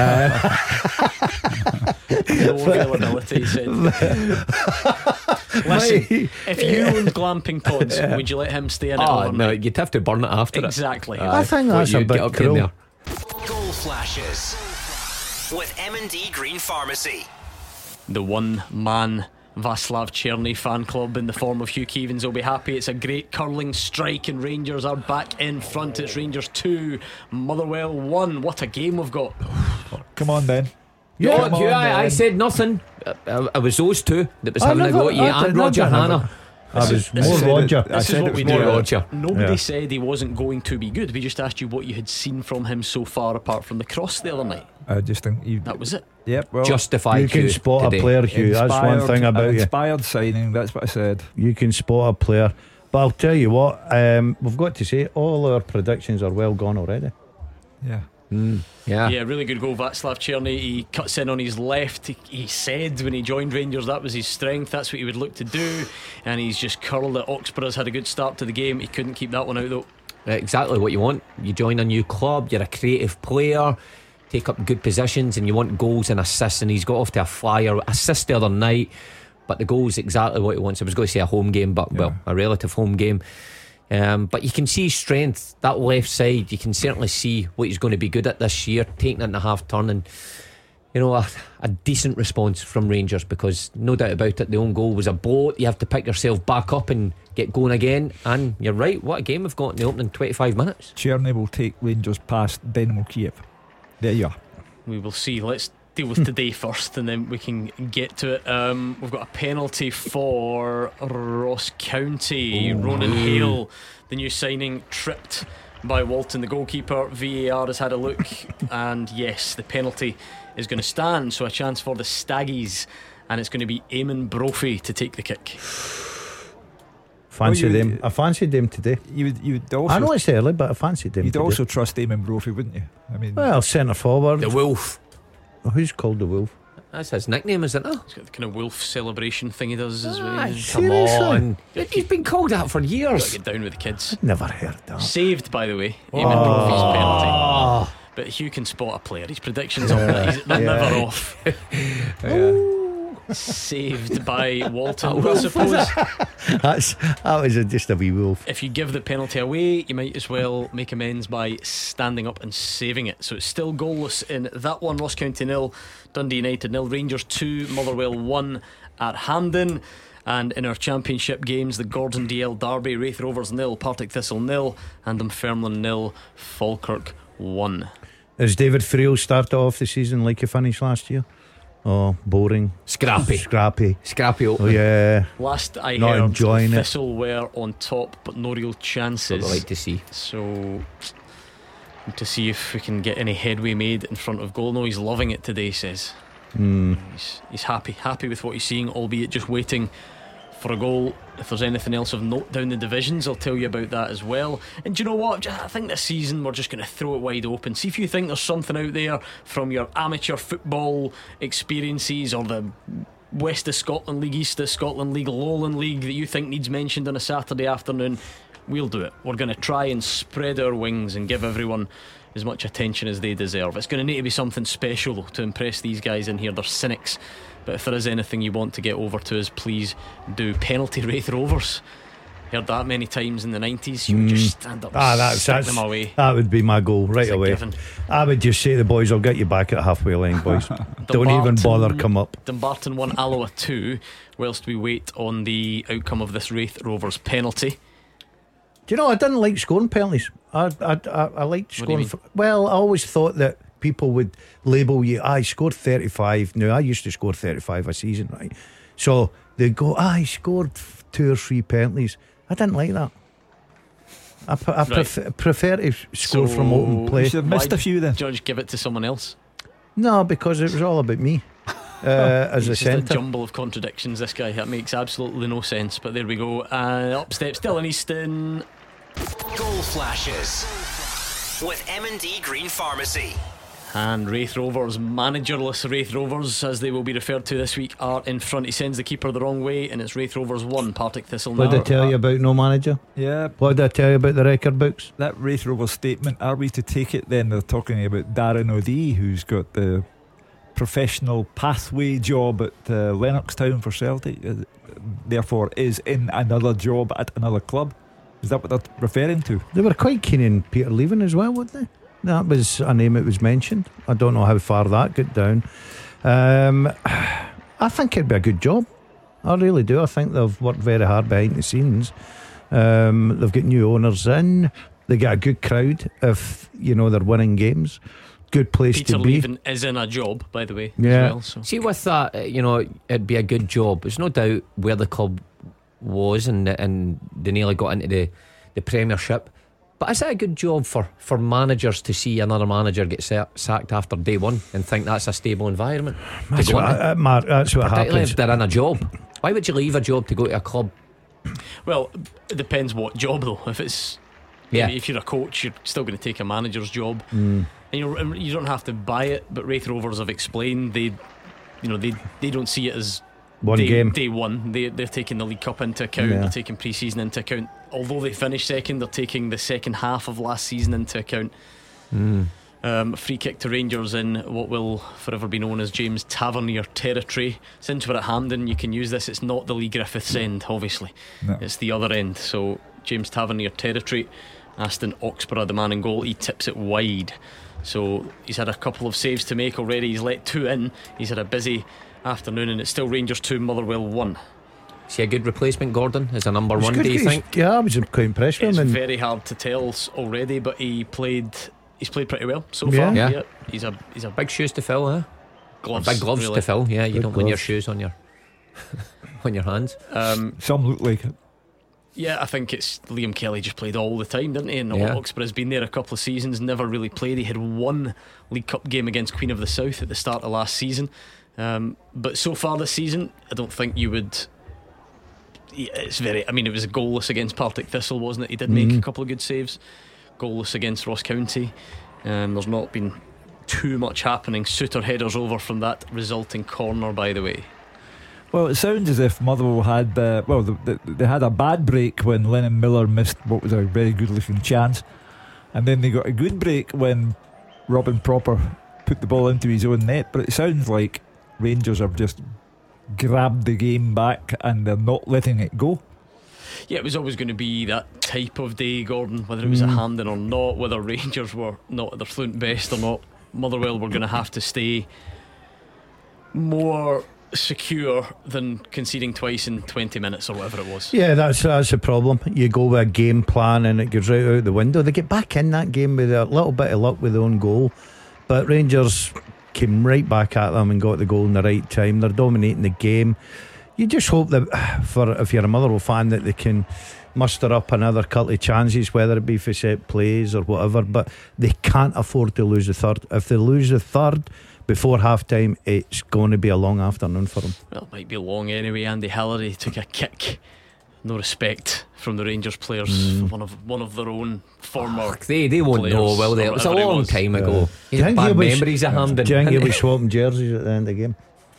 Uh, No availability, he said. Listen, if you owned glamping pods, would you let him stay in it Oh overnight? no, you'd have to burn it after Exactly. it. I think that's a you'd bit get up in cruel. there. Goal flashes with M and D Green Pharmacy. The one man Václav Černý fan club in the form of Hugh Keevins will be happy. It's a great curling strike and Rangers are back in front. It's Rangers two, Motherwell one. What a game we've got. Come on then. Yeah, Come on, yeah, I, I then. said nothing. I, I, I was those two that was I having never- a go at you, I did- and I Roger did never- Hannah. I was This more is- Roger. I This said is what it we was do. more Roger. Nobody Yeah. said he wasn't going to be good. We just asked you what you had seen from him so far, apart from the cross the other night. I just think you. That was it. Yep. Well, Justify You can you spot today. a player, Hugh. That's one inspired- thing about an you. inspired signing. That's what I said. You can spot a player. But I'll tell you what, um, we've got to say, all our predictions are well gone already. Yeah. Mm, yeah. Yeah, really good goal, Václav Černý. He cuts in on his left. He, he said when he joined Rangers that was his strength, that's what he would look to do, and he's just curled it. Oxborough's had a good start to the game. He couldn't keep that one out though. Exactly what you want. You join a new club, you're a creative player, take up good positions, and you want goals and assists. And he's got off to a flyer assist the other night, but the goal's exactly what he wants. I was going to say a home game, but well, a relative home game. Um, but you can see strength, that left side. You can certainly see what he's going to be good at this year, taking it in the half turn, and you know, a, a decent response from Rangers, because no doubt about it, the own goal was a blowout. You have to pick yourself back up and get going again. And you're right, what a game we've got in the opening twenty-five minutes. Cherny will take Rangers past Dynamo Kiev. There you are. We will see. Let's deal with today first, and then we can get to it. Um, we've got a penalty for Ross County. Ooh. Ronan Hale, the new signing, tripped by Walton, the goalkeeper. V A R has had a look, and yes, the penalty is going to stand. So a chance for the Staggies, and it's going to be Eamon Brophy to take the kick. Fancy well, you, them. I fancied them today. You would, you would also. I know it's early, but I fancied them. You'd today. also trust Eamon Brophy, wouldn't you? I mean, well, centre forward, the Wolf. Oh, who's called the Wolf? That's his nickname, isn't it? He's got the kind of wolf celebration thing he does as well. Ah, come on, he's been called that for years. Get down with the kids. I've never heard that. Saved, by the way, Eamon oh. Brophy's penalty. But Hugh can spot a player. His predictions on that, he's they're yeah. never off. Yeah. Saved by Walton. I suppose That's, that was a, just a wee wolf. If you give the penalty away, you might as well make amends by standing up and saving it. So it's still goalless in that one. Ross County nil, Dundee United nil, Rangers two, Motherwell one at Hampden. And in our championship games, the Gordon D L Derby, Raith Rovers nil, Partick Thistle nil, and Dunfermline nil, Falkirk one. Has David Friel started off the season like he finished last year? Oh, boring, scrappy, scrappy, scrappy. Oh yeah. Last I Not heard, enjoying Thistle it. were on top, but no real chances. I'd like to see. So to see if we can get any headway made in front of goal. No, he's loving it today. Says mm. he's, he's happy, happy with what he's seeing, albeit just waiting for a goal. If there's anything else of note down the divisions, I'll tell you about that as well. And do you know what? I think this season we're just going to throw it wide open. See if you think there's something out there from your amateur football experiences, or the West of Scotland League, East of Scotland League, Lowland League, that you think needs mentioned on a Saturday afternoon. We'll do it. We're going to try and spread our wings and give everyone as much attention as they deserve. It's going to need to be something special though, to impress these guys in here. They're cynics. But if there is anything you want to get over to us, please do. Penalty Raith Rovers. Heard that many times in the nineties. You would just stand up and ah, that's, stick that's, them away. That would be my goal right It's away. given. I would just say to the boys, I'll get you back at halfway line, boys. Don't even bother come up. Dumbarton one, Alloa two, whilst we wait on the outcome of this Raith Rovers penalty. Do you know, I didn't like scoring penalties. I I I, I liked scoring. For, well, I always thought that people would label you, I scored thirty-five. Now I used to score thirty-five a season, right? So they'd go, ah, I scored two or three penalties. I didn't like that. I, I right. prefer, prefer to score so from open play. You should have missed a few then. Judge, give it to someone else. No, because it was all about me. Uh, as a centre, a jumble of contradictions. This guy, that makes absolutely no sense. But there we go. Uh, up steps Dylan Easton. Goal flashes with M and D Green Pharmacy. And Raith Rovers, managerless Raith Rovers, as they will be referred to this week, are in front. He sends the keeper the wrong way, and it's Raith Rovers one, Partick Thistle nil. What did I tell you about no manager? Yeah. What did I tell you about the record books? That Raith Rovers statement, are we to take it then they're talking about Darren O'Dea, who's got the professional pathway job at uh, Lennoxtown for Celtic, uh, therefore is in another job at another club? Is that what they're referring to? They were quite keen on Peter leaving as well, weren't they? That was a name that was mentioned. I don't know how far that got down. um, I think it'd be a good job. I really do. I think they've worked very hard behind the scenes. um, They've got new owners in. They get a good crowd if, you know, they're winning games. Good place Peter to be. leaving is in a job, by the way, yeah. as well, so. See, with that, you know, it'd be a good job. There's no doubt where the club was, and and they nearly got into the, the Premiership. But is it a good job for, for managers to see another manager get sa- sacked after day one and think that's a stable environment? That's what, uh, Mark, that's what particularly happens. if they're in a job. Why would you leave a job to go to a club? Well, it depends what job though. If it's yeah. if you're a coach, you're still going to take a manager's job, mm. and you're, you don't have to buy it. But Raith Rovers have explained they, you know, they they don't see it as one day, game. Day one. They they're taking the League Cup into account. Yeah. They're taking pre-season into account. Although they finished second, they're taking the second half of last season into account. Mm. Um, free kick to Rangers in what will forever be known as James Tavernier territory. Since we're at Hampden, you can use this. It's not the Lee Griffiths end, obviously. No. It's the other end. So James Tavernier territory. Aston Oxborough, the man in goal, he tips it wide. So he's had a couple of saves to make already. He's let two in. He's had a busy afternoon, and it's still Rangers two, Motherwell one. Is he a good replacement, Gordon? As a number one, do you think? Yeah, I was quite impressed with him. It's very hard to tell already, but he played He's played pretty well so yeah. far. Yeah. yeah, he's a he's a big shoes to fill, huh? Gloves, or big gloves really. to fill. Yeah, you big don't gloves. win your shoes on your on your hands. Um, Some look like it. Yeah, I think it's Liam Kelly just played all the time, didn't he? And yeah. Oxford has been there a couple of seasons, never really played. He had one League Cup game against Queen of the South at the start of last season. Um, but so far this season, I don't think you would. It's very. I mean, it was goalless against Partick Thistle, wasn't it? He did make mm. a couple of good saves. Goalless against Ross County. Um, there's not been too much happening. Suter headers over from that resulting corner, by the way. Well, it sounds as if Motherwell had uh, well, they, they had a bad break when Lennon Miller missed what was a very good looking chance, and then they got a good break when Robin Propper put the ball into his own net. But it sounds like Rangers have just grabbed the game back and they're not letting it go. Yeah, it was always going to be that type of day, Gordon, whether it was mm. at Hampden or not, whether Rangers were not at their fluent best or not. Motherwell were going to have to stay more secure than conceding twice in twenty minutes or whatever it was. Yeah, that's that's the problem. You go with a game plan and it goes right out the window. They get back in that game with a little bit of luck with their own goal, but Rangers came right back at them and got the goal in the right time. They're dominating the game. You just hope that, for if you're a Motherwell fan, that they can muster up another couple of chances, whether it be for set plays or whatever, but they can't afford to lose the third. If they lose the third before half time, it's going to be a long afternoon for them. Well, it might be long anyway. Andy Halliday took a kick. No respect from the Rangers players mm. for one of one of their own former oh, they, they won't know, will they? It was a long it was. time ago. Yeah. He had bad memories of Hampden. Do you think he'll be swapping jerseys at the end of the game?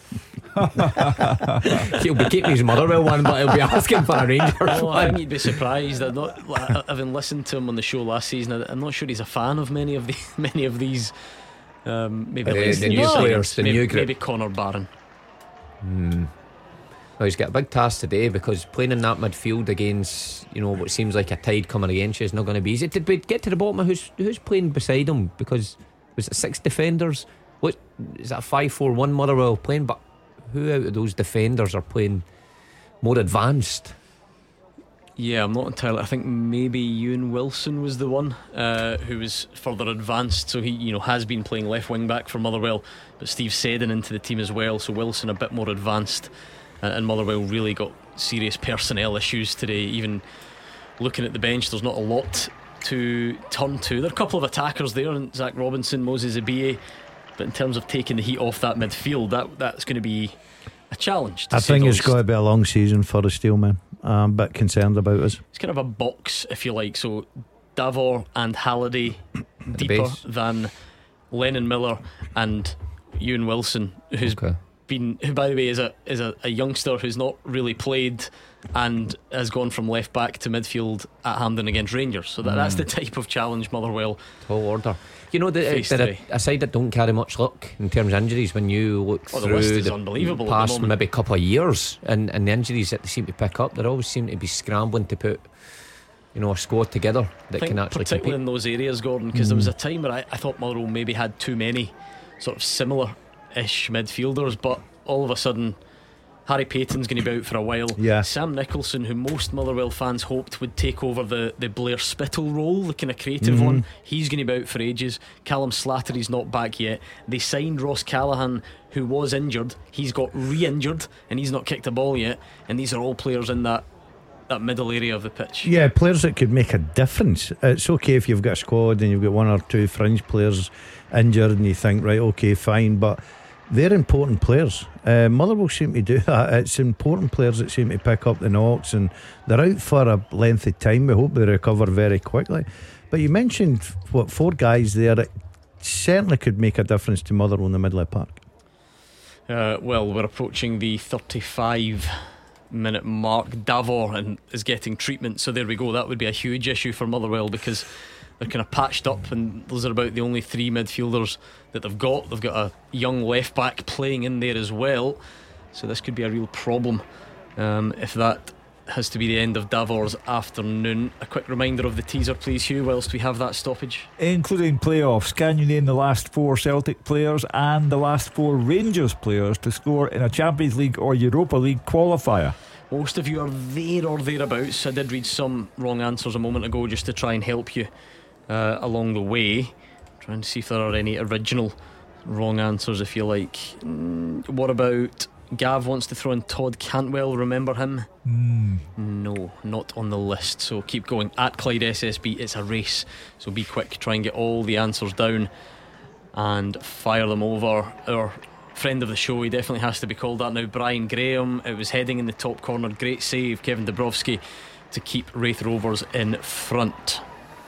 He'll be keeping his Motherwell one, but he'll be asking for a Rangers oh, one. I think he'd be surprised. I'm not, having listened to him on the show last season, I'm not sure he's a fan of many of the many of these. Um, maybe uh, the, the new players, the maybe, new group. Maybe Connor Barron. Hmm. Well, he's got a big task today because playing in that midfield against, you know, what seems like a tide coming against you is not going to be easy. Did we get to the bottom of who's who's playing beside him? Because was it six defenders? What is that? Five four one Motherwell playing, but who out of those defenders are playing more advanced? Yeah, I'm not entirely. I think maybe Ewan Wilson was the one uh, who was further advanced. So he, you know, has been playing left wing back for Motherwell, but Steve Seddon into the team as well. So Wilson a bit more advanced, uh, and Motherwell really got serious personnel issues today. Even looking at the bench, there's not a lot to turn to. There are a couple of attackers there, and Zach Robinson, Moses Abie, but in terms of taking the heat off that midfield, that that's going to be a challenge. I think it's got to be a long season for the Steelmen. I'm a bit concerned about us. It's kind of a box, if you like. So Davor and Halliday deeper base. than Lennon Miller and Ewan Wilson, who's okay. been, who by the way is a is a, a youngster who's not really played and has gone from left back to midfield at Hampden against Rangers. So that, mm. that's the type of challenge Motherwell tall order. You know, the, they're a, a side that don't carry much luck in terms of injuries. When you look oh, through the, list is the unbelievable past the maybe a couple of years, and, and the injuries that they seem to pick up, they always seem to be scrambling to put, you know, a squad together that can actually particularly compete in those areas, Gordon, because mm. there was a time where I, I thought Motherwell maybe had too many sort of similar-ish midfielders, but all of a sudden Harry Payton's going to be out for a while. Yeah. Sam Nicholson, who most Motherwell fans hoped would take over the, the Blair Spittle role, the kind of creative mm-hmm. one, he's going to be out for ages. Callum Slattery's not back yet. They signed Ross Callaghan, who was injured. He's got re-injured and he's not kicked a ball yet. And these are all players in that that middle area of the pitch. Yeah, players that could make a difference. It's okay if you've got a squad and you've got one or two fringe players injured and you think, right, okay, fine, but they're important players. uh, Motherwell seem to do that. It's important players that seem to pick up the knocks, and they're out for a length of time. We hope they recover very quickly. But you mentioned what four guys there that certainly could make a difference to Motherwell in the middle of the park. uh, Well, we're approaching the thirty-five minute mark. Davor and is getting treatment, so there we go. That would be a huge issue for Motherwell because they're kind of patched up, and those are about the only three midfielders that they've got. They've got a young left back playing in there as well, so this could be a real problem um, if that has to be the end of Davor's afternoon. A quick reminder of the teaser, please, Hugh, whilst we have that stoppage. Including playoffs, can you name the last four Celtic players and the last four Rangers players to score in a Champions League or Europa League qualifier? Most of you are there or thereabouts. I did read some wrong answers a moment ago just to try and help you uh, along the way. Trying to see if there are any original wrong answers, if you like. Mm, what about Gav wants to throw in Todd Cantwell? Remember him? Mm. No, not on the list. So keep going. At Clyde S S B, it's a race, so be quick. Try and get all the answers down and fire them over. Our friend of the show, he definitely has to be called that now, Brian Graham. It was heading in the top corner. Great save, Kevin Dabrowski, to keep Wraith Rovers in front.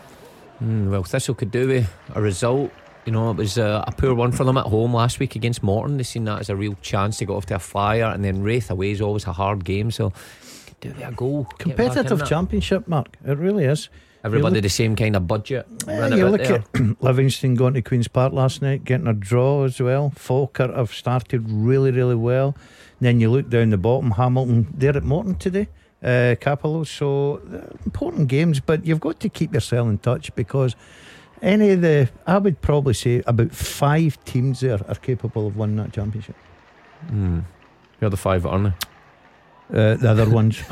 mm, Well, Thistle could do with a result. You know, it was a, a poor one for them at home last week against Morton. They seen that as a real chance to get off to a flyer, and then Wraith away is always a hard game, so could do with a goal. Competitive championship, Mark. It really is. Everybody look, the same kind of budget. Yeah, you look there. At Livingston going to Queen's Park last night, getting a draw as well. Falkirk have started really, really well. And then you look down the bottom, Hamilton, they're at Morton today, uh, Capello. So uh, important games, but you've got to keep yourself in touch, because any of the, I would probably say about five teams there are capable of winning that championship. Mm. You're the five, aren't they? Uh, the other ones,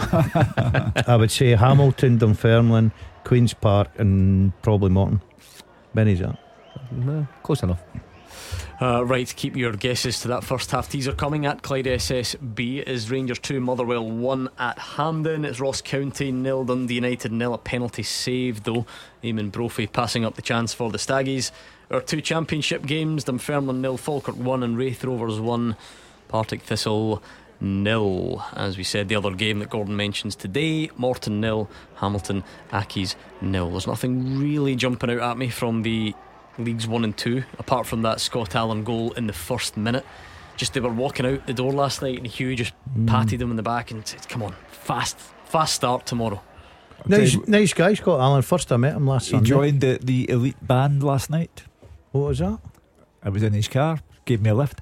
I would say Hamilton, Dunfermline, Queen's Park, and probably Morton. Benny's that. No, close enough. Uh, right, keep your guesses to that first half teaser coming. At Clyde S S B is Rangers two, Motherwell one at Hampden. It's Ross County nil, Dundee United nil. A penalty saved though, Eamon Brophy passing up the chance for the Staggies. Our two championship games, Dunfermline nil, Falkirk one, and Wraith Rovers one, Partick Thistle nil. As we said, the other game that Gordon mentions today, Morton nil, Hamilton Accies nil. There's nothing really jumping out at me from the Leagues one and two, apart from that Scott Allen goal in the first minute. Just they were walking out the door last night, and Hugh just mm. patted him in the back and said, come on, fast fast start tomorrow. Nice, nice guy, Scott Allen. First I met him last he Sunday. He joined the, the elite band last night. What was that? I was in his car, gave me a lift.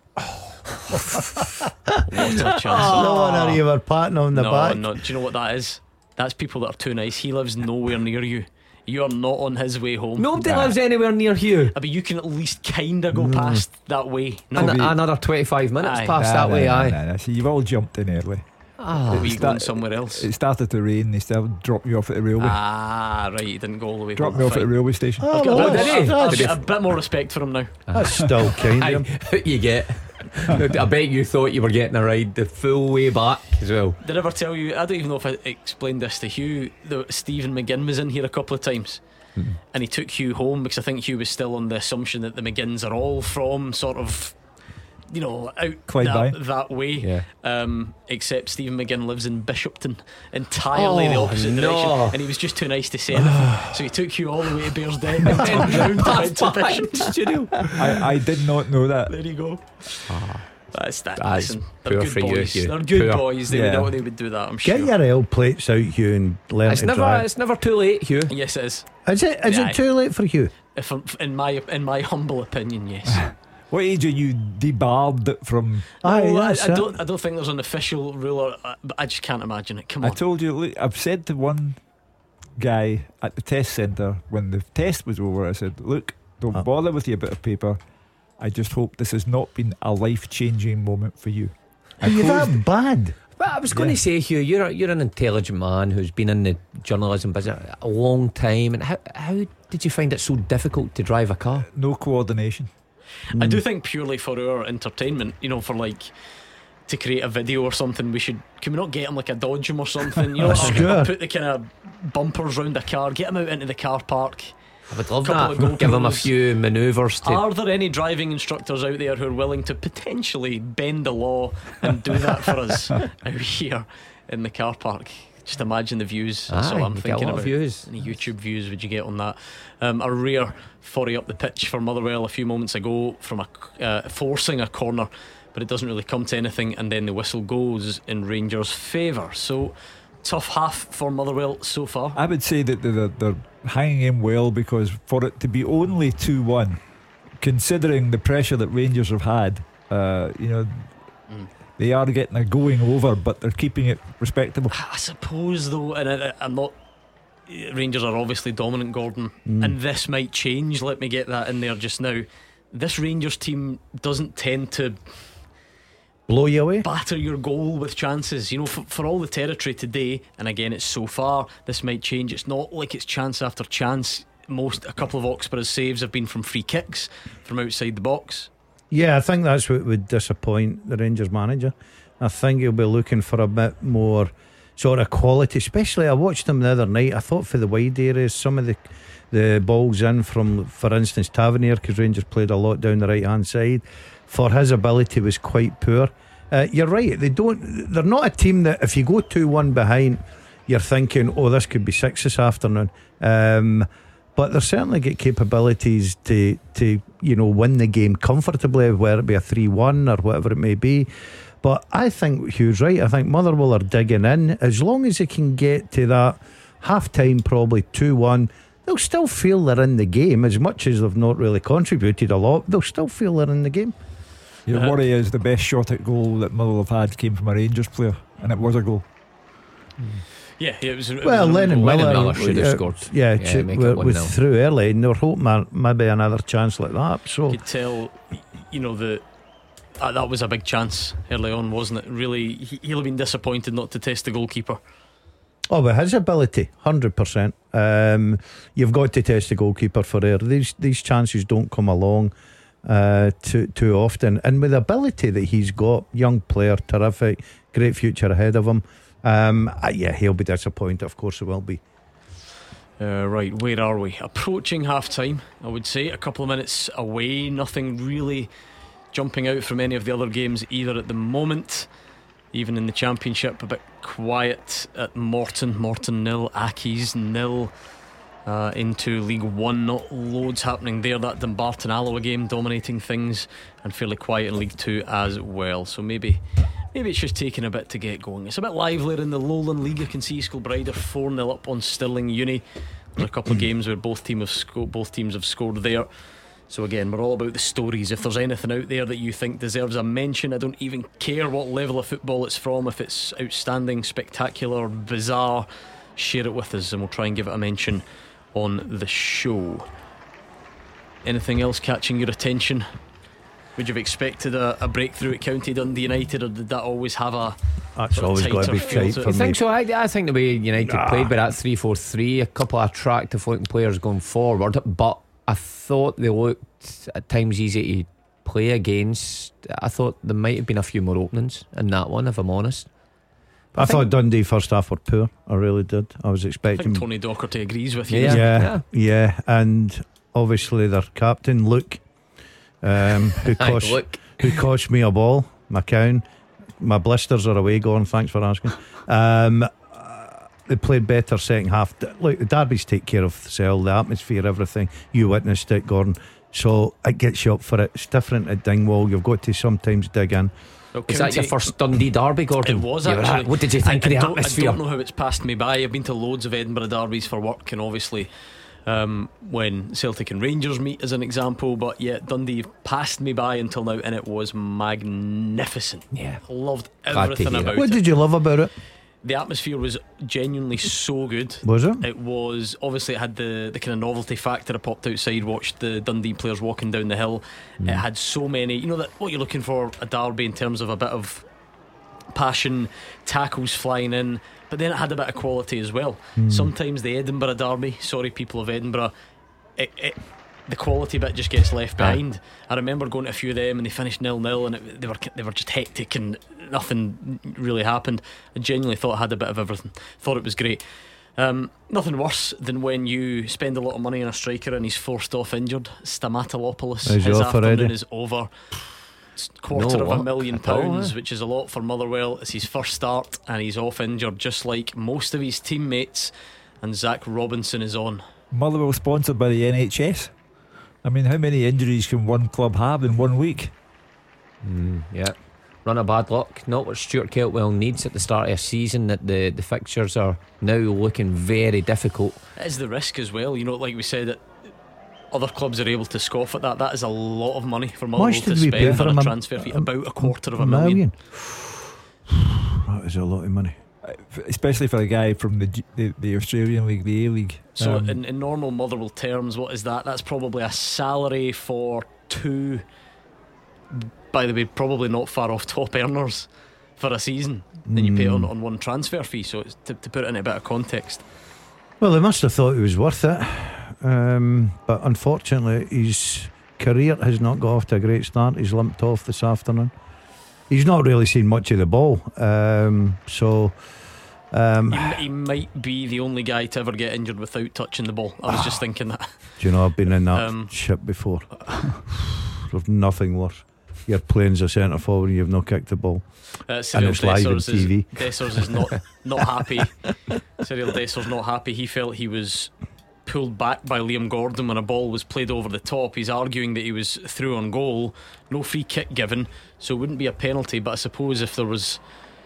What a chance. No wonder you were patting on the no, back. No, do you know what that is? That's people that are too nice. He lives nowhere near you. You're not on his way home. Nobody nah. lives anywhere near you. I mean, you can at least kinda go mm. past that way. No, An- another twenty-five minutes aye. past nah, that nah, way. Nah, aye. nah, nah. See, you've all jumped in early. Ah, were you going somewhere else? It started to rain. They still dropped me off at the railway. Ah, right. You didn't go all the way. Dropped me off fine. at the railway station. Oh, I've got well, a, bit, I've, I've got a bit more respect for him now. That's still kind of him. What you get? I bet you thought you were getting a ride the full way back as well. Did I ever tell you? I don't even know if I explained this to Hugh. That Stephen McGinn was in here a couple of times. Mm-hmm. And he took Hugh home because I think Hugh was still on the assumption that the McGinns are all from sort of, you know, out that, that way. Yeah. Um, except Stephen McGinn lives in Bishopton, entirely oh, the opposite no. direction, and he was just too nice to say anything. So he took Hugh all the way to Bearsden and turned round to head to Bishopton. I, I did not know that. There you go. Ah. That's that. That's Listen, they're good boys. You, they're good poor. boys. They, yeah. would, they would do that, I'm sure. Get your L plates out, Hugh, and learn it's to never, drive. It's never too late, Hugh. Yes, it is. Is it? Is yeah, it too late for Hugh? If in my in my humble opinion, yes. What age are you debarred from? Aye, no, I, I don't. I don't think there's an official rule, or, uh, but I just can't imagine it. Come on. I told you. Look, I've said to one guy at the test centre when the test was over, I said, "Look, don't oh. bother with your bit of paper. I just hope this has not been a life-changing moment for you." Are you that bad? Well, I was going yeah. to say, Hugh, you're you're an intelligent man who's been in the journalism business a long time, and how how did you find it so difficult to drive a car? No coordination. Mm. I do think purely for our entertainment, you know, for like to create a video or something, we should. Can we not get him like a Dodgem or something? You know, sure. Put the kind of bumpers round the car, get him out into the car park. I would love that. Give them a few manoeuvres to... Are there any driving instructors out there who are willing to potentially bend the law and do that for us out here in the car park? Just imagine the views. That's Aye, all I'm thinking about. Views. Any YouTube views would you get on that? Um, a rare forty up the pitch for Motherwell a few moments ago from a uh, forcing a corner, but it doesn't really come to anything, and then the whistle goes in Rangers' favour. So tough half for Motherwell so far. I would say that they're, they're hanging in well, because for it to be only two one, considering the pressure that Rangers have had, uh, you know, mm. they are getting a going over, but they're keeping it respectable. I suppose, though, and I, I'm not. Rangers are obviously dominant, Gordon, Mm. and this might change. Let me get that in there just now. This Rangers team doesn't tend to blow you away, batter your goal with chances. You know, for, for all the territory today, and again, it's so far. This might change. It's not like it's chance after chance. Most a couple of Oxborough's saves have been from free kicks from outside the box. Yeah, I think that's what would disappoint the Rangers manager. I think he'll be looking for a bit more sort of quality. Especially, I watched him the other night. I thought for the wide areas, some of the the balls in from, for instance, Tavernier, because Rangers played a lot down the right hand side, for his ability was quite poor. Uh, you're right. They don't. They're not a team that if you go two one behind, you're thinking, oh, this could be six this afternoon. Um, but they're certainly got capabilities to to you know win the game comfortably, whether it be a three one or whatever it may be. But I think Hugh's right. I think Motherwell are digging in. As long as they can get to that half time, probably two one, they'll still feel they're in the game. As much as they've not really contributed a lot, they'll still feel they're in the game. Your uh, worry is the best shot at goal that Motherwell have had came from a Rangers player, and it was a goal. Mm. Yeah, it was. It well, was Lennon Miller, Lennon Miller should have uh, scored. Yeah, yeah to, was, was through early, and they're hoping maybe another chance like that. So you could tell, you know, the uh, that was a big chance early on, wasn't it? Really, he, he'll have been disappointed not to test the goalkeeper. Oh, but his ability, hundred percent. Um, you've got to test the goalkeeper for there. These these chances don't come along uh, too too often, and with the ability that he's got, young player, terrific, great future ahead of him. Um, uh, yeah, he'll be disappointed. Of course, it will be. Uh, right, where are we? Approaching half time, I would say. A couple of minutes away. Nothing really jumping out from any of the other games either at the moment. Even in the Championship, a bit quiet at Morton. Morton nil, Accies nil. Uh, into League One, not loads happening there. That Dumbarton Alloa game dominating things, and fairly quiet in League Two as well. So maybe maybe it's just taking a bit to get going. It's a bit livelier in the Lowland League. You can see Skilbride are four nil up on Stirling Uni. There's a couple of games where both team have sco- both teams have scored there. So again, we're all about the stories. If there's anything out there that you think deserves a mention, I don't even care what level of football it's from. If it's outstanding, spectacular, bizarre, share it with us and we'll try and give it a mention on the show. Anything else catching your attention? Would you have expected a, a breakthrough at County Dundee United, or did that always have a That's always got to be tight for me. me. I think so. I, I think the way United nah. played with that three four three, a couple of attractive looking players going forward, but I thought they looked at times easy to play against. I thought there might have been a few more openings in that one, if I'm honest. I, I thought Dundee first half were poor. I really did. I was I expecting. think Tony Docherty agrees with you. Yeah, yeah, yeah. yeah. And obviously their captain Luke, um, who cost Look. who cost me a ball, McCown. My blisters are away, Gordon. Thanks for asking. Um, uh, they played better second half. Look, the derbies take care of themselves. The atmosphere, everything. You witnessed it, Gordon. So it gets you up for it. It's different at Dingwall. You've got to sometimes dig in. Was that your first Dundee derby, Gordon? It was You were actually. at- What did you think I, of the I don't, atmosphere? I don't know how it's passed me by. I've been to loads of Edinburgh derbies for work, and obviously um, when Celtic and Rangers meet as an example, but yeah, Dundee passed me by until now, and it was magnificent. Yeah, loved Glad to everything hear it. about What it. did you love about it? The atmosphere was genuinely so good. Was it? It was. Obviously it had the, the kind of novelty factor. I popped outside, watched the Dundee players walking down the hill. Mm. It had so many, you know, that what you're looking for a derby in terms of a bit of passion, tackles flying in, but then it had a bit of quality as well. Mm. Sometimes the Edinburgh derby, sorry people of Edinburgh, it, it, the quality bit just gets left behind. I remember going to a few of them and they finished nil nil, and it, they were they were just hectic and nothing really happened. I genuinely thought it had a bit of everything. Thought it was great. Um, nothing worse than when you spend a lot of money on a striker and he's forced off injured. Stamatolopoulos, Is he his off already? afternoon is over. It's quarter No, of a what? million At all, pounds, eh? which is a lot for Motherwell. It's his first start and he's off injured, just like most of his teammates. And Zach Robinson is on. Motherwell sponsored by the N H S. I mean, how many injuries can one club have in one week? Mm, yeah. run of bad luck, not what Stuart Keltwell needs at the start of a season, that the, the fixtures are now looking very difficult. It is the risk as well, you know, like we said, that other clubs are able to scoff at that. That is a lot of money for Motherwell to spend on a transfer fee, about a quarter of a million. That is a lot of money, especially for a guy from the the, the Australian League, the A-League. So um, in, in normal Motherwell terms, what is that? That's probably a salary for two, by the way, probably not far off top earners for a season. Then you pay on, on one transfer fee. So it's to, to put it in a bit of context. Well, they must have thought it was worth it, um, but unfortunately his career has not got off to a great start. He's limped off this afternoon. He's not really seen much of the ball, um, so um, he, he might be the only guy to ever get injured without touching the ball. I was just thinking that. Do you know, I've been in that um, ship before. There's nothing worse. You're playing as a centre forward and you've not kicked the ball, uh, and it's live on T V. Dessers is not not happy. Cyril Dessers not happy. He felt he was pulled back by Liam Gordon when a ball was played over the top. He's arguing that he was through on goal, no free kick given, so it wouldn't be a penalty. But I suppose if there was,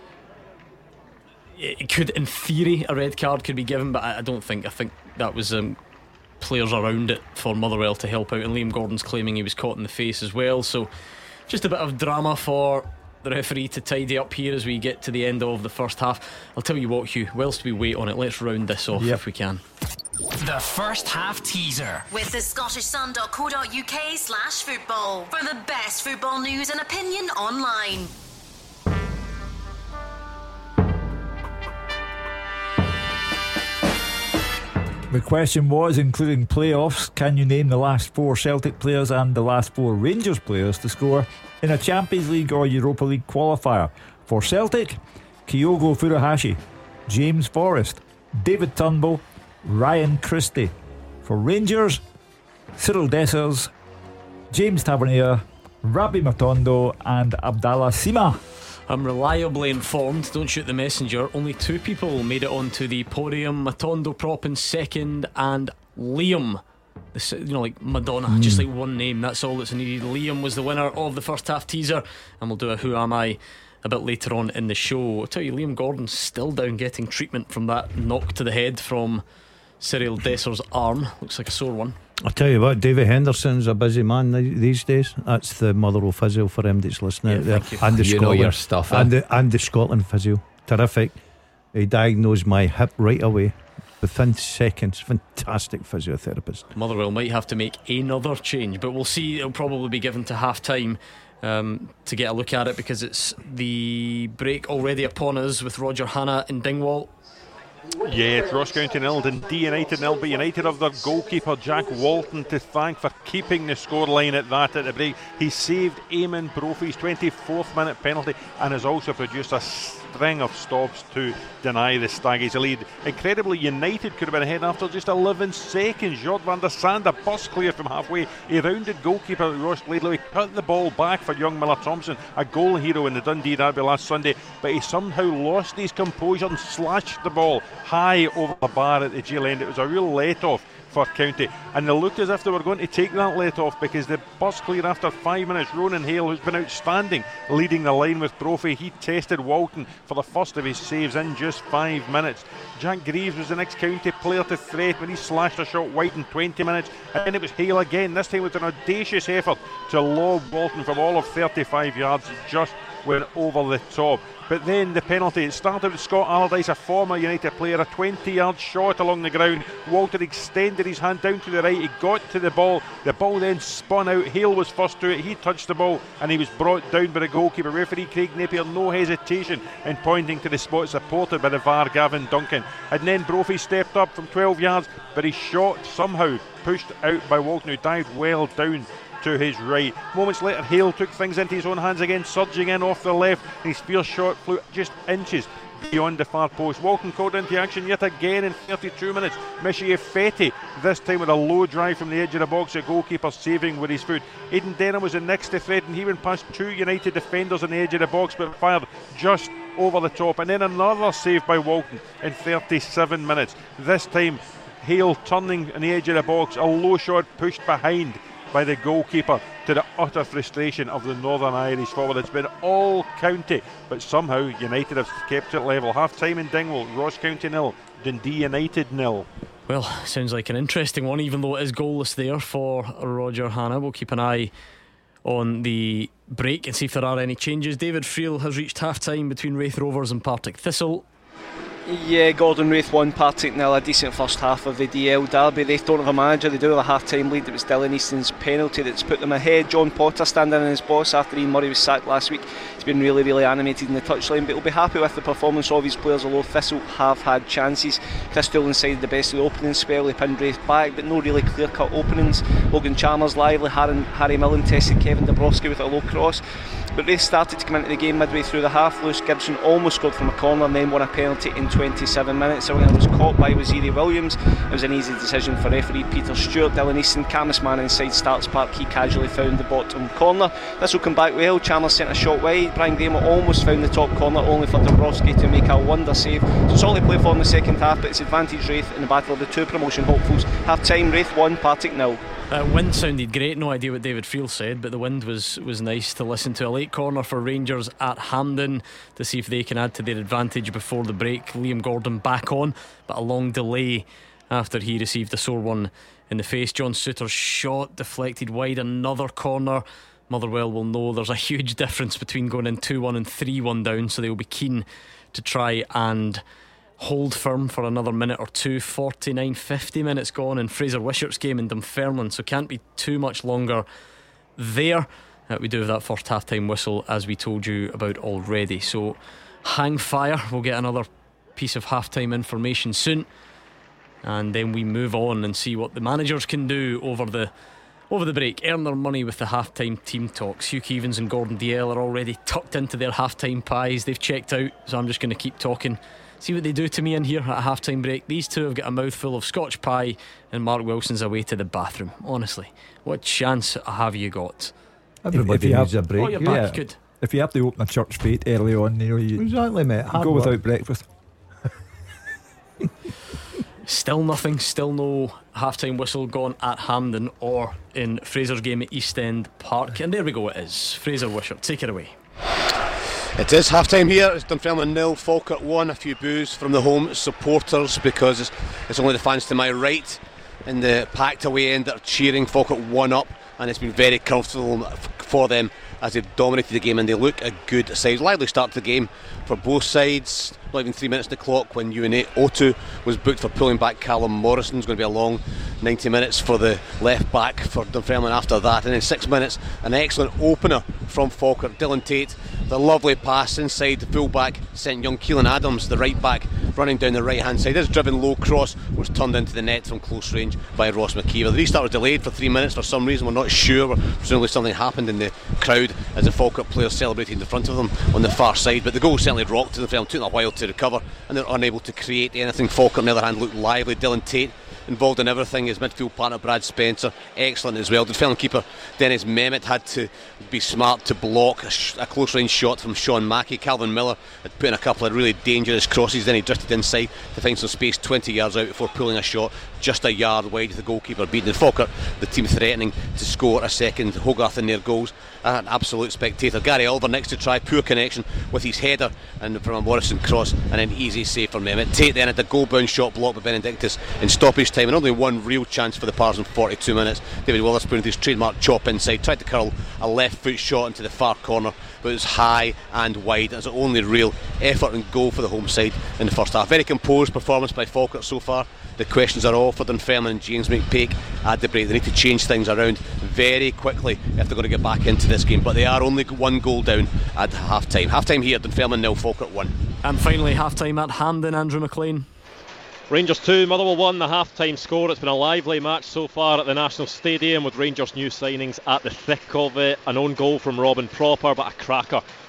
it could, in theory, a red card could be given, but I don't think. I think that was um, players around it for Motherwell to help out, and Liam Gordon's claiming he was caught in the face as well. So just a bit of drama for the referee to tidy up here as we get to the end of the first half. I'll tell you what, Hugh, whilst we wait on it, let's round this off yep. if we can. The first half teaser with the Scottish Sun dot co dot U K slash football for the best football news and opinion online. The question was, including playoffs, can you name the last four Celtic players and the last four Rangers players to score in a Champions League or Europa League qualifier? For Celtic, Kyogo Furuhashi, James Forrest, David Turnbull, Ryan Christie. For Rangers, Cyril Dessers, James Tavernier, Rabbi Matondo and Abdallah Sima. I'm reliably informed, don't shoot the messenger, only two people made it onto the podium. Matondo prop in second, and Liam, the, you know, like Madonna, mm. just like one name, that's all that's needed. Liam was the winner of the first half teaser, and we'll do a Who Am I a bit later on in the show. I'll tell you, Liam Gordon's still down getting treatment from that knock to the head from Cyril Desser's arm. Looks like a sore one. I'll tell you what, David Henderson's a busy man these days. That's the Motherwell physio for him that's listening yeah, out there. You. And the you Scotland know your stuff, and, eh? the, and the Scotland physio. Terrific. He diagnosed my hip right away within seconds. Fantastic physiotherapist. Motherwell might have to make another change, but we'll see. It'll probably be given to half time um, to get a look at it, because it's the break already upon us with Roger Hannah in Dingwall. Yeah, it's Ross County nil, Dundee United nil, but United have their goalkeeper Jack Walton to thank for keeping the scoreline at that at the break. He saved Eamon Brophy's twenty-fourth minute penalty and has also produced a string of stops to deny the Staggies a lead. Incredibly, United could have been ahead after just eleven seconds. Jord van der Sande, a bus clear from halfway. A rounded goalkeeper Ross Laidlaw cut the ball back for young Miller Thompson, a goal hero in the Dundee derby last Sunday, but he somehow lost his composure and slashed the ball high over the bar at the jail end. It was a real let-off for County, and they looked as if they were going to take that let-off, because the bus clear after five minutes. Ronan Hale, who's been outstanding leading the line with Brophy, he tested Walton for the first of his saves in just five minutes. Jack Greaves was the next County player to threat when he slashed a shot wide in twenty minutes, and then it was Hale again, this time with an audacious effort to lob Walton from all of thirty-five yards. Just went over the top. But then the penalty, it started with Scott Allardyce, a former United player, a twenty yard shot along the ground. Walter extended his hand down to the right, he got to the ball, the ball then spun out. Hale was first to it, he touched the ball and he was brought down by the goalkeeper. Referee Craig Napier, no hesitation in pointing to the spot supported by the V A R Gavin Duncan. And then Brophy stepped up from twelve yards, but his shot somehow pushed out by Walton, who dived well down to his right. Moments later, Hale took things into his own hands again, surging in off the left, and his fierce shot flew just inches beyond the far post. Walton called into action yet again in thirty-two minutes. Michie Fetty, this time with a low drive from the edge of the box, the goalkeeper saving with his foot. Aidan Denham was the next to threaten. He went past two United defenders on the edge of the box, but fired just over the top. And then another save by Walton in thirty-seven minutes. This time Hale turning on the edge of the box, a low shot pushed behind by the goalkeeper, to the utter frustration of the Northern Irish forward. It's been all county, but somehow United have kept it level. Half time in Dingwall, Ross County nil, Dundee United nil. Well, sounds like an interesting one, even though it is goalless there for Roger Hannah. We'll keep an eye on the break and see if there are any changes. David Friel has reached half time between Raith Rovers and Partick Thistle. Yeah, Gordon, Raith won, Partick nil. A decent first half of the D L derby. Raith don't have a manager, they do have a half time lead. It was Dylan Easton's penalty that's put them ahead. John Potter standing in his boss after Ian Murray was sacked last week. He's been really really animated in the touchline, but he'll be happy with the performance of his players, although Thistle have had chances. Chris Doolan sided the best of the opening spell. He pinned Raith back, but no really clear cut openings. Logan Chalmers lively, Harry, Harry Millen tested Kevin Dabrowski with a low cross. But Raith started to come into the game midway through the half. Lewis Gibson almost scored from a corner and then won a penalty in twenty-seven minutes. The winner was caught by Waziri Williams. It was an easy decision for referee Peter Stewart. Dylan Easton, calmest man inside Starks Park, he casually found the bottom corner. This will come back well. Chalmers sent a shot wide. Brian Graham almost found the top corner, only for Dabrowski to make a wonder save. So it's all to play for in the second half, but it's advantage Raith in the battle of the two promotion hopefuls. Half time, Raith one, Partick nil. Uh, wind sounded great. No idea what David Friel said, but the wind was, was nice to listen to. A late corner for Rangers at Hampden to see if they can add to their advantage before the break. Liam Gordon back on, but a long delay after he received a sore one in the face. John Souttar's shot deflected wide. Another corner. Motherwell will know there's a huge difference between going in two one and three one down, so they'll be keen to try and hold firm for another minute or two. Forty-nine, fifty minutes gone in Fraser Wishart's game in Dunfermline, so can't be too much longer there. Uh, we do have that first half time whistle, as we told you about already, so hang fire. We'll get another piece of half time information soon, and then we move on and see what the managers can do over the over the break. Earn their money with the half time team talks. Hugh Keevins and Gordon Dalziel are already tucked into their half time pies. They've checked out, so I'm just going to keep talking. See what they do to me in here at a half-time break. These two have got a mouthful of Scotch pie, and Mark Wilson's away to the bathroom. Honestly, what chance have you got? Everybody if, if needs have, a break. Oh, you're back, good. If you have to open a church fete early on, you know, you exactly, mate. You go work. without breakfast. Still nothing. Still no half-time whistle gone at Hampden or in Fraser's game at East End Park. And there we go. It is Fraser Wishart. Take it away. It is half time here. It's Dunfermline nil, Falkirk one. A few boos from the home supporters because it's, it's only the fans to my right in the packed away end that are cheering Falkirk one up, and it's been very comfortable for them as they've dominated the game, and they look a good side. Lively start to the game for both sides. Not even three minutes on the clock when U N A Otu was booked for pulling back Callum Morrison. It's going to be a long ninety minutes for the left back for Dunfermline after that, and in six minutes an excellent opener from Falkirk. Dylan Tate, the lovely pass inside the full back, sent young Keelan Adams, the right back, running down the right hand side. His driven low cross was turned into the net from close range by Ross McKeever. The restart was delayed for three minutes for some reason. We're not sure. Presumably something happened in the crowd as the Falkirk players celebrated in front of them on the far side, but the goal certainly rocked to the film. Took a while to recover, and they're unable to create anything. Falkirk on the other hand looked lively. Dylan Tate involved in everything. His midfield partner Brad Spencer excellent as well. Dunfermline keeper Dennis Mehmet had to be smart to block a, sh- a close range shot from Sean Mackey. Calvin Miller had put in a couple of really dangerous crosses, then he drifted inside to find some space twenty yards out before pulling a shot just a yard wide of the goalkeeper beating. Falkirk, the team threatening to score a second. Hogarth in their goals, an absolute spectator. Gary Oliver next to try, poor connection with his header and from a Morrison cross, and an easy save for Mehmet. Tate then had a goal bound shot blocked by Benedictus in stoppage time, and only one real chance for the Pars in forty-two minutes. David Witherspoon with his trademark chop inside, tried to curl a left foot shot into the far corner, but it was high and wide. It's the only real effort and goal for the home side in the first half. Very composed performance by Falkirk so far. The questions are all for Dunfermline and James McPake at the break. They need to change things around very quickly if they're going to get back into this game, but they are only one goal down at half time. Half time here, Dunfermline nil, Falkirk one. And finally half time at Hampden. Andrew McLean. Rangers two, Motherwell one, the half-time score. It's been a lively match so far at the National Stadium with Rangers new signings at the thick of it. An own goal from Robin Proper, but a cracker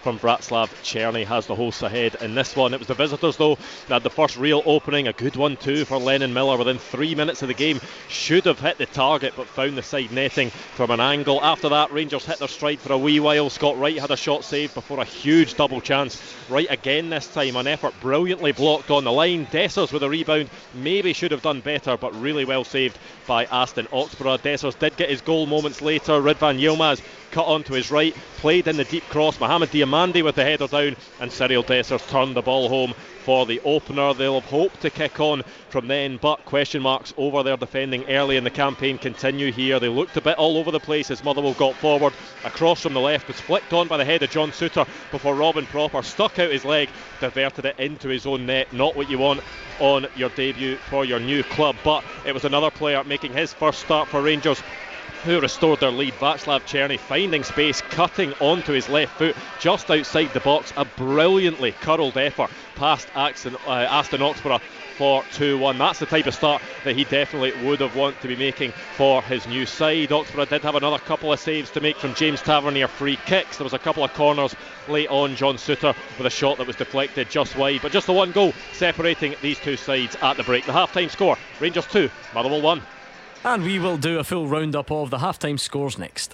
from Wrocław. Czerny has the hosts ahead in this one. It was the visitors though that had the first real opening. A good one too for Lennon Miller within three minutes of the game. Should have hit the target but found the side netting from an angle. After that, Rangers hit their stride for a wee while. Scott Wright had a shot saved before a huge double chance. Wright again this time, an effort brilliantly blocked on the line. Dessers with a rebound, maybe should have done better, but really well saved by Aston Oxborough. Dessers did get his goal moments later. Ridvan Yilmaz cut onto his right, played in the deep cross. Mohamed Diamandi with the header down, and Cyril Dessers turned the ball home for the opener. They'll have hoped to kick on from then, but question marks over their defending early in the campaign continue here. They looked a bit all over the place as Motherwell got forward. A cross from the left was flicked on by the head of John Souttar before Robin Proper stuck out his leg, diverted it into his own net. Not what you want on your debut for your new club, but it was another player making his first start for Rangers who restored their lead. Václav Černý finding space, cutting onto his left foot just outside the box. A brilliantly curled effort past Aston, uh, Aston Oxborough for two one. That's the type of start that he definitely would have wanted to be making for his new side. Oxborough did have another couple of saves to make from James Tavernier free kicks. There was a couple of corners late on. John Souttar with a shot that was deflected just wide, but just the one goal separating these two sides at the break. The half-time score, Rangers two, Motherwell one. And we will do a full roundup of the half-time scores next.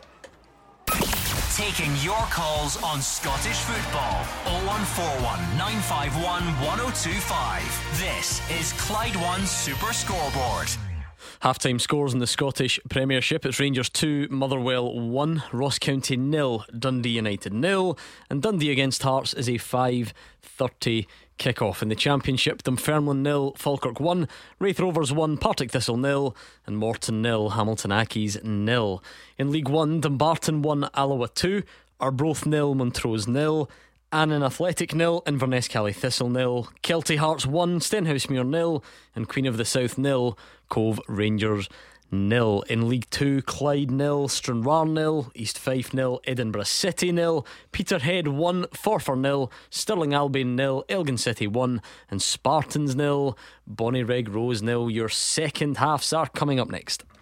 Taking your calls on Scottish football. oh one four one, nine five one, one oh two five. This is Clyde One Super Scoreboard. Half-time scores in the Scottish Premiership. It's Rangers two, Motherwell one, Ross County nil, Dundee United nil, and Dundee against Hearts is a five thirty kick-off. In the Championship, Dunfermline nil, Falkirk one, Raith Rovers one, Partick Thistle nil, and Morton nil, Hamilton Accies nil. In League one, Dumbarton one, Alloa two, Arbroath nil, Montrose nil, Annan Athletic nil, Inverness Cally Thistle nil, Kelty Hearts one, Stenhousemuir nil, and Queen of the South nil, Cove Rangers nil. In League two, Clyde nil, Stranraer nil, East Fife nil, Edinburgh City nil, Peterhead one, Forfar nil, Stirling Albion nil, Elgin City one, and Spartans nil, Bonnyreg Rose nil. Your second halves are coming up next.